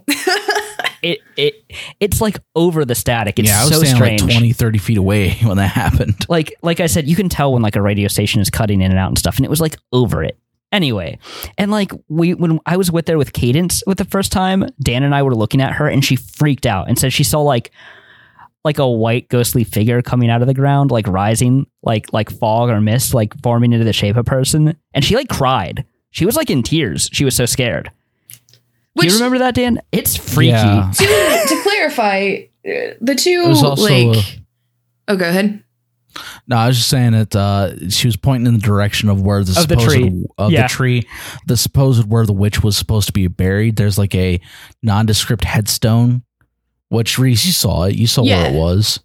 It it it's like over the static. It's yeah, I was so standing strange. like twenty, thirty feet away when that happened. like like I said, you can tell when like a radio station is cutting in and out and stuff, and it was like over it. Anyway, and like we when I was with there with Cadence with the first time, Dan and I were looking at her, and she freaked out and said she saw like like a white ghostly figure coming out of the ground, like rising, like like fog or mist, like forming into the shape of a person, and she like cried. She was like in tears. She was so scared. Which, Do you remember that, Dan? It's freaky. Yeah. to, to clarify, uh, the two It was also, like, uh, oh, go ahead. No, I was just saying that uh, she was pointing in the direction of where the Of the supposed tree. of Yeah. the tree, the supposed where the witch was supposed to be buried. There's like a nondescript headstone. Which Reese, you saw it. You saw Yeah. where it was.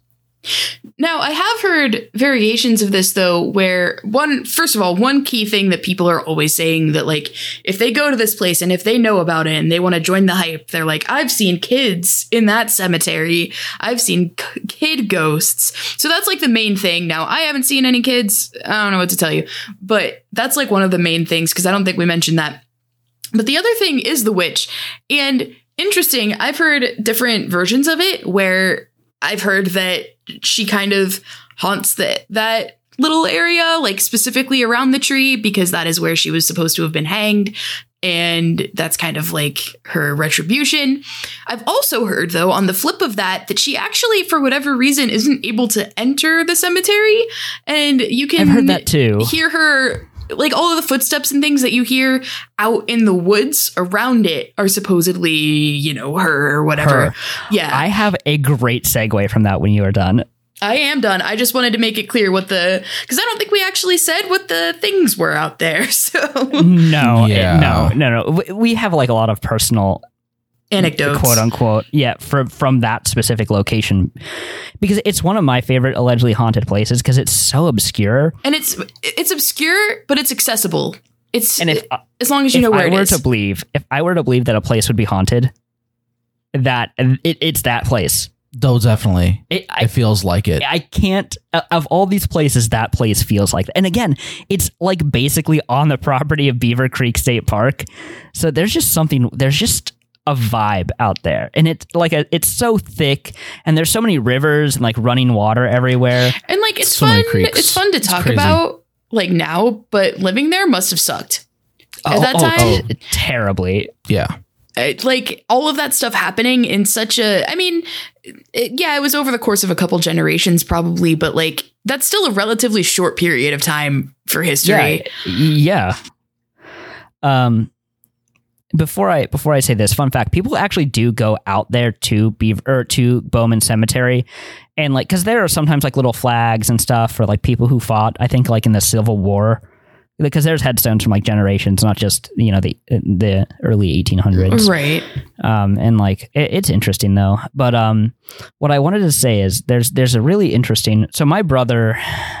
Now, I have heard variations of this, though, where one, first of all, one key thing that people are always saying that, like, if they go to this place and if they know about it and they want to join the hype, they're like, I've seen kids in that cemetery. I've seen k- kid ghosts. So that's like the main thing. Now, I haven't seen any kids. I don't know what to tell you, but that's like one of the main things because I don't think we mentioned that. But the other thing is the witch. And interesting, I've heard different versions of it where I've heard that she kind of haunts the, that little area, like specifically around the tree, because that is where she was supposed to have been hanged. And that's kind of like her retribution. I've also heard, though, on the flip of that, that she actually, for whatever reason, isn't able to enter the cemetery. And you can I've heard that too. hear her, like all of the footsteps and things that you hear out in the woods around it are supposedly, you know, her or whatever. Her. Yeah. I have a great segue from that when you are done. I am done. I just wanted to make it clear what the, because I don't think we actually said what the things were out there. So No, Yeah. no, no, no. We- We have like a lot of personal anecdotes. quote unquote, yeah, from from that specific location, because it's one of my favorite allegedly haunted places because it's so obscure. And it's it's obscure, but it's accessible. It's And if as long as you if know where I it were is. to believe, if I were to believe that a place would be haunted, that it, it's that place. Though definitely, It, I, it feels like it. I can't, of all these places, that place feels like that. And again, it's like basically on the property of Beaver Creek State Park. So there's just something, there's just a vibe out there. And it's like, a, it's so thick and there's so many rivers and like running water everywhere. and like it's So many fun. creeks. It's fun to It's talk crazy. about like now, but living there must have sucked. At Oh, that oh, time, oh, terribly. Yeah. Uh, like all of that stuff happening in such a, I mean, it, yeah, it was over the course of a couple generations probably, but like that's still a relatively short period of time for history. Yeah. Yeah. Um, before I before I say this, fun fact: people actually do go out there to Beaver or to Bowman Cemetery, and like because there are sometimes like little flags and stuff for like people who fought. I think like in the Civil War, because there's headstones from like generations, not just you know the the early eighteen hundreds. Right. Um, and like it, it's interesting though. But um, what I wanted to say is there's there's a really interesting. So my brother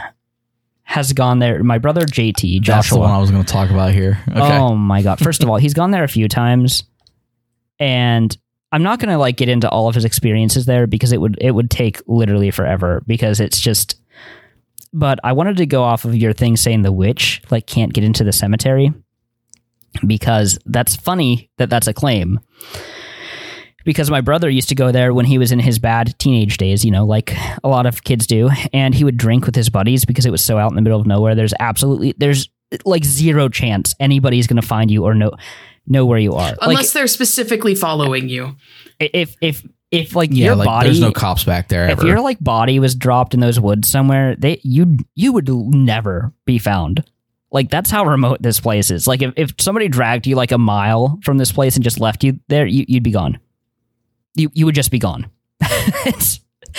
has gone there. My brother J T Joshua. That's the one I was going to talk about here. Okay. Oh my god! First of all, he's gone there a few times, and I'm not gonna like get into all of his experiences there because it would it would take literally forever because it's just. But I wanted to go off of your thing saying the witch like can't get into the cemetery because that's funny that that's a claim. Because my brother used to go there when he was in his bad teenage days, you know, like a lot of kids do, and he would drink with his buddies because it was so out in the middle of nowhere. There's absolutely there's like zero chance anybody's going to find you or know know where you are, Unless they're specifically following you. like if if if like yeah, your like body, there's no cops back there if ever. your like body was dropped in those woods somewhere, they you you would never be found. Like that's how remote this place is. Like if, if somebody dragged you like a mile from this place and just left you there, you, you'd be gone. You you would just be gone. it's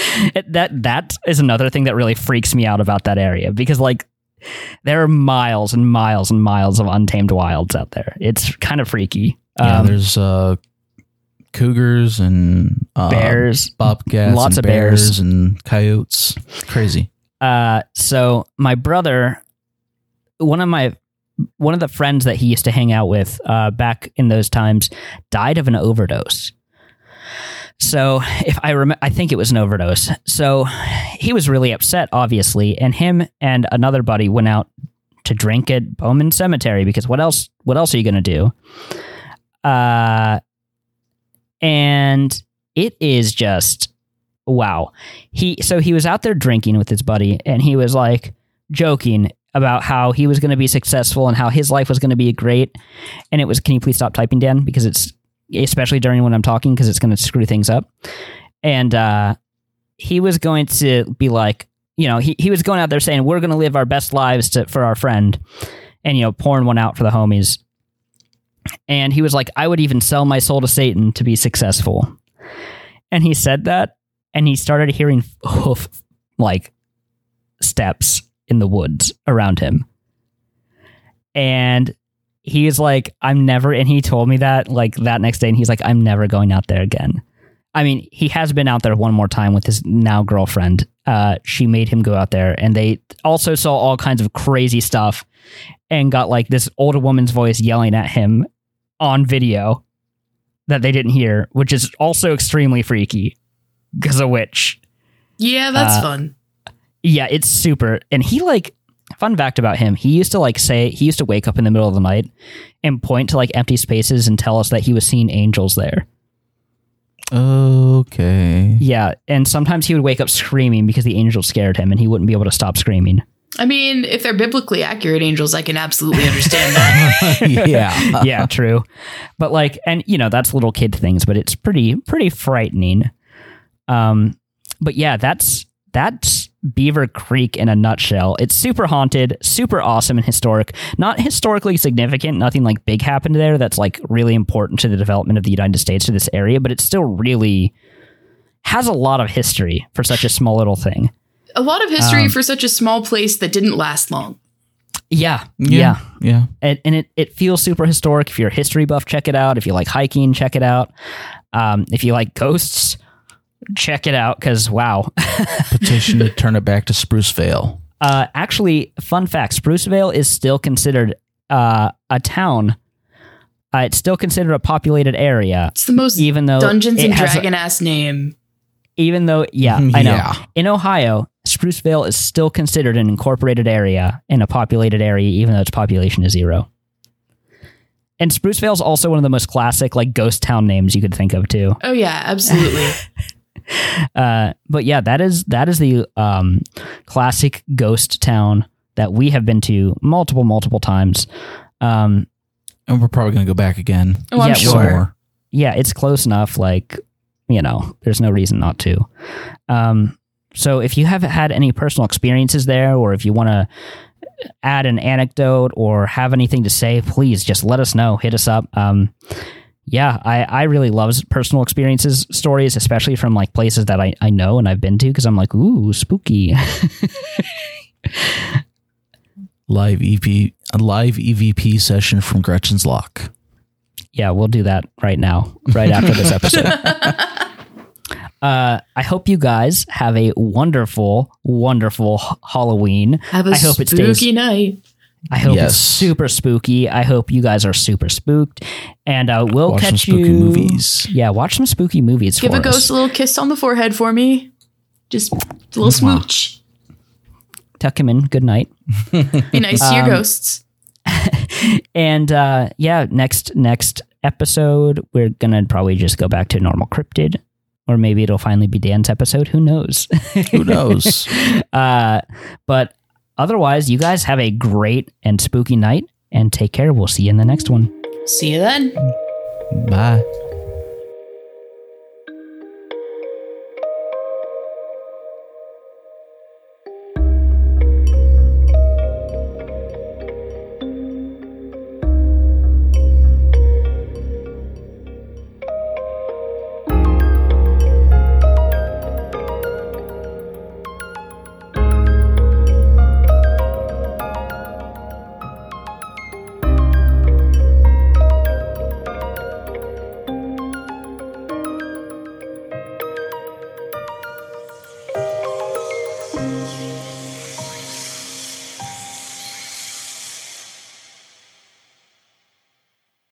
It- that that is another thing that really freaks me out about that area because like there are miles and miles and miles of untamed wilds out there. It's kind of freaky. Yeah, Um, there's uh, cougars and uh, bears, bobcats, lots and of bears. and coyotes. Crazy. Uh, so my brother, one of my one of the friends that he used to hang out with uh, back in those times, died of an overdose. So if I remember, I think it was an overdose. So he was really upset, obviously, and him and another buddy went out to drink at Bowman Cemetery because what else? What else are you going to do? Uh, and it is just wow. He so he was out there drinking with his buddy, and he was like joking about how he was going to be successful and how his life was going to be great. And it was, can you please stop typing, Dan? Because it's, especially during when I'm talking, because it's going to screw things up. And uh, he was going to be like, you know, he, he was going out there saying, we're going to live our best lives to, for our friend. And, you know, pouring one out for the homies. And he was like, I would even sell my soul to Satan to be successful. And he said that, and he started hearing hoof, like, steps in the woods around him. And he's like, I'm never, and he told me that like that next day, and he's like, I'm never going out there again. I mean, he has been out there one more time with his now girlfriend. Uh, she made him go out there, and they also saw all kinds of crazy stuff and got like this older woman's voice yelling at him on video that they didn't hear, which is also extremely freaky because of which. Yeah, that's Uh, fun. Yeah, it's super. And he like, fun fact about him, he used to like say, he used to wake up in the middle of the night and point to like empty spaces and tell us that he was seeing angels there. Okay. Yeah, and sometimes he would wake up screaming because the angels scared him and he wouldn't be able to stop screaming. I mean, if they're biblically accurate angels, I can absolutely understand that. Yeah. Yeah, true. But like, and you know, that's little kid things, but it's pretty, pretty frightening. Um, but yeah, that's, that's Beaver Creek in a nutshell. It's super haunted, super awesome and historic. Not historically significant, nothing like big happened there that's like really important to the development of the United States to this area, but it still really has a lot of history for such a small little thing. A lot of history Um, for such a small place that didn't last long. Yeah, Yeah. yeah. Yeah. And, and it, it feels super historic. If you're a history buff, check it out. If you like hiking, check it out. Um, if you like ghosts, check it out because wow. Petition to turn it back to Sprucevale. Uh, actually, fun fact: Sprucevale is still considered uh, a town. Uh, it's still considered a populated area, It's the most even though Dungeons it and has a- Dragon ass name. even though, yeah, I know. Yeah. In Ohio, Sprucevale is still considered an incorporated area in a populated area, even though its population is zero. And Sprucevale is also one of the most classic, like ghost town names you could think of too. Oh yeah, absolutely. Uh, but yeah, that is that is the um, classic ghost town that we have been to multiple, multiple times. Um, And we're probably going to go back again. Oh, I'm Yeah, Some sure. more. yeah, it's close enough. Like, you know, there's no reason not to. Um, so if you have had any personal experiences there, or if you want to add an anecdote or have anything to say, please just let us know. Hit us up. Um, yeah, I, I really love personal experiences, stories, especially from like places that I, I know and I've been to because I'm like, ooh, spooky. Live E P, a live E V P session from Gretchen's Lock. Yeah, we'll do that right now, right after this episode. Uh, I hope you guys have a wonderful, wonderful h- Halloween. Have a I hope it spooky stays. night. I hope Yes. it's super spooky. I hope you guys are super spooked, and uh, we'll Watch some catch spooky you. movies. Yeah, watch some spooky movies. Give for a ghost us. a little kiss on the forehead for me. Just a little smooch. Tuck him in. Good night. Be nice to your Um, ghosts. And uh, yeah, next next episode, we're gonna probably just go back to normal cryptid, or maybe it'll finally be Dan's episode. Who knows? Who knows? uh, but otherwise, you guys have a great and spooky night, and take care. We'll see you in the next one. See you then. Bye.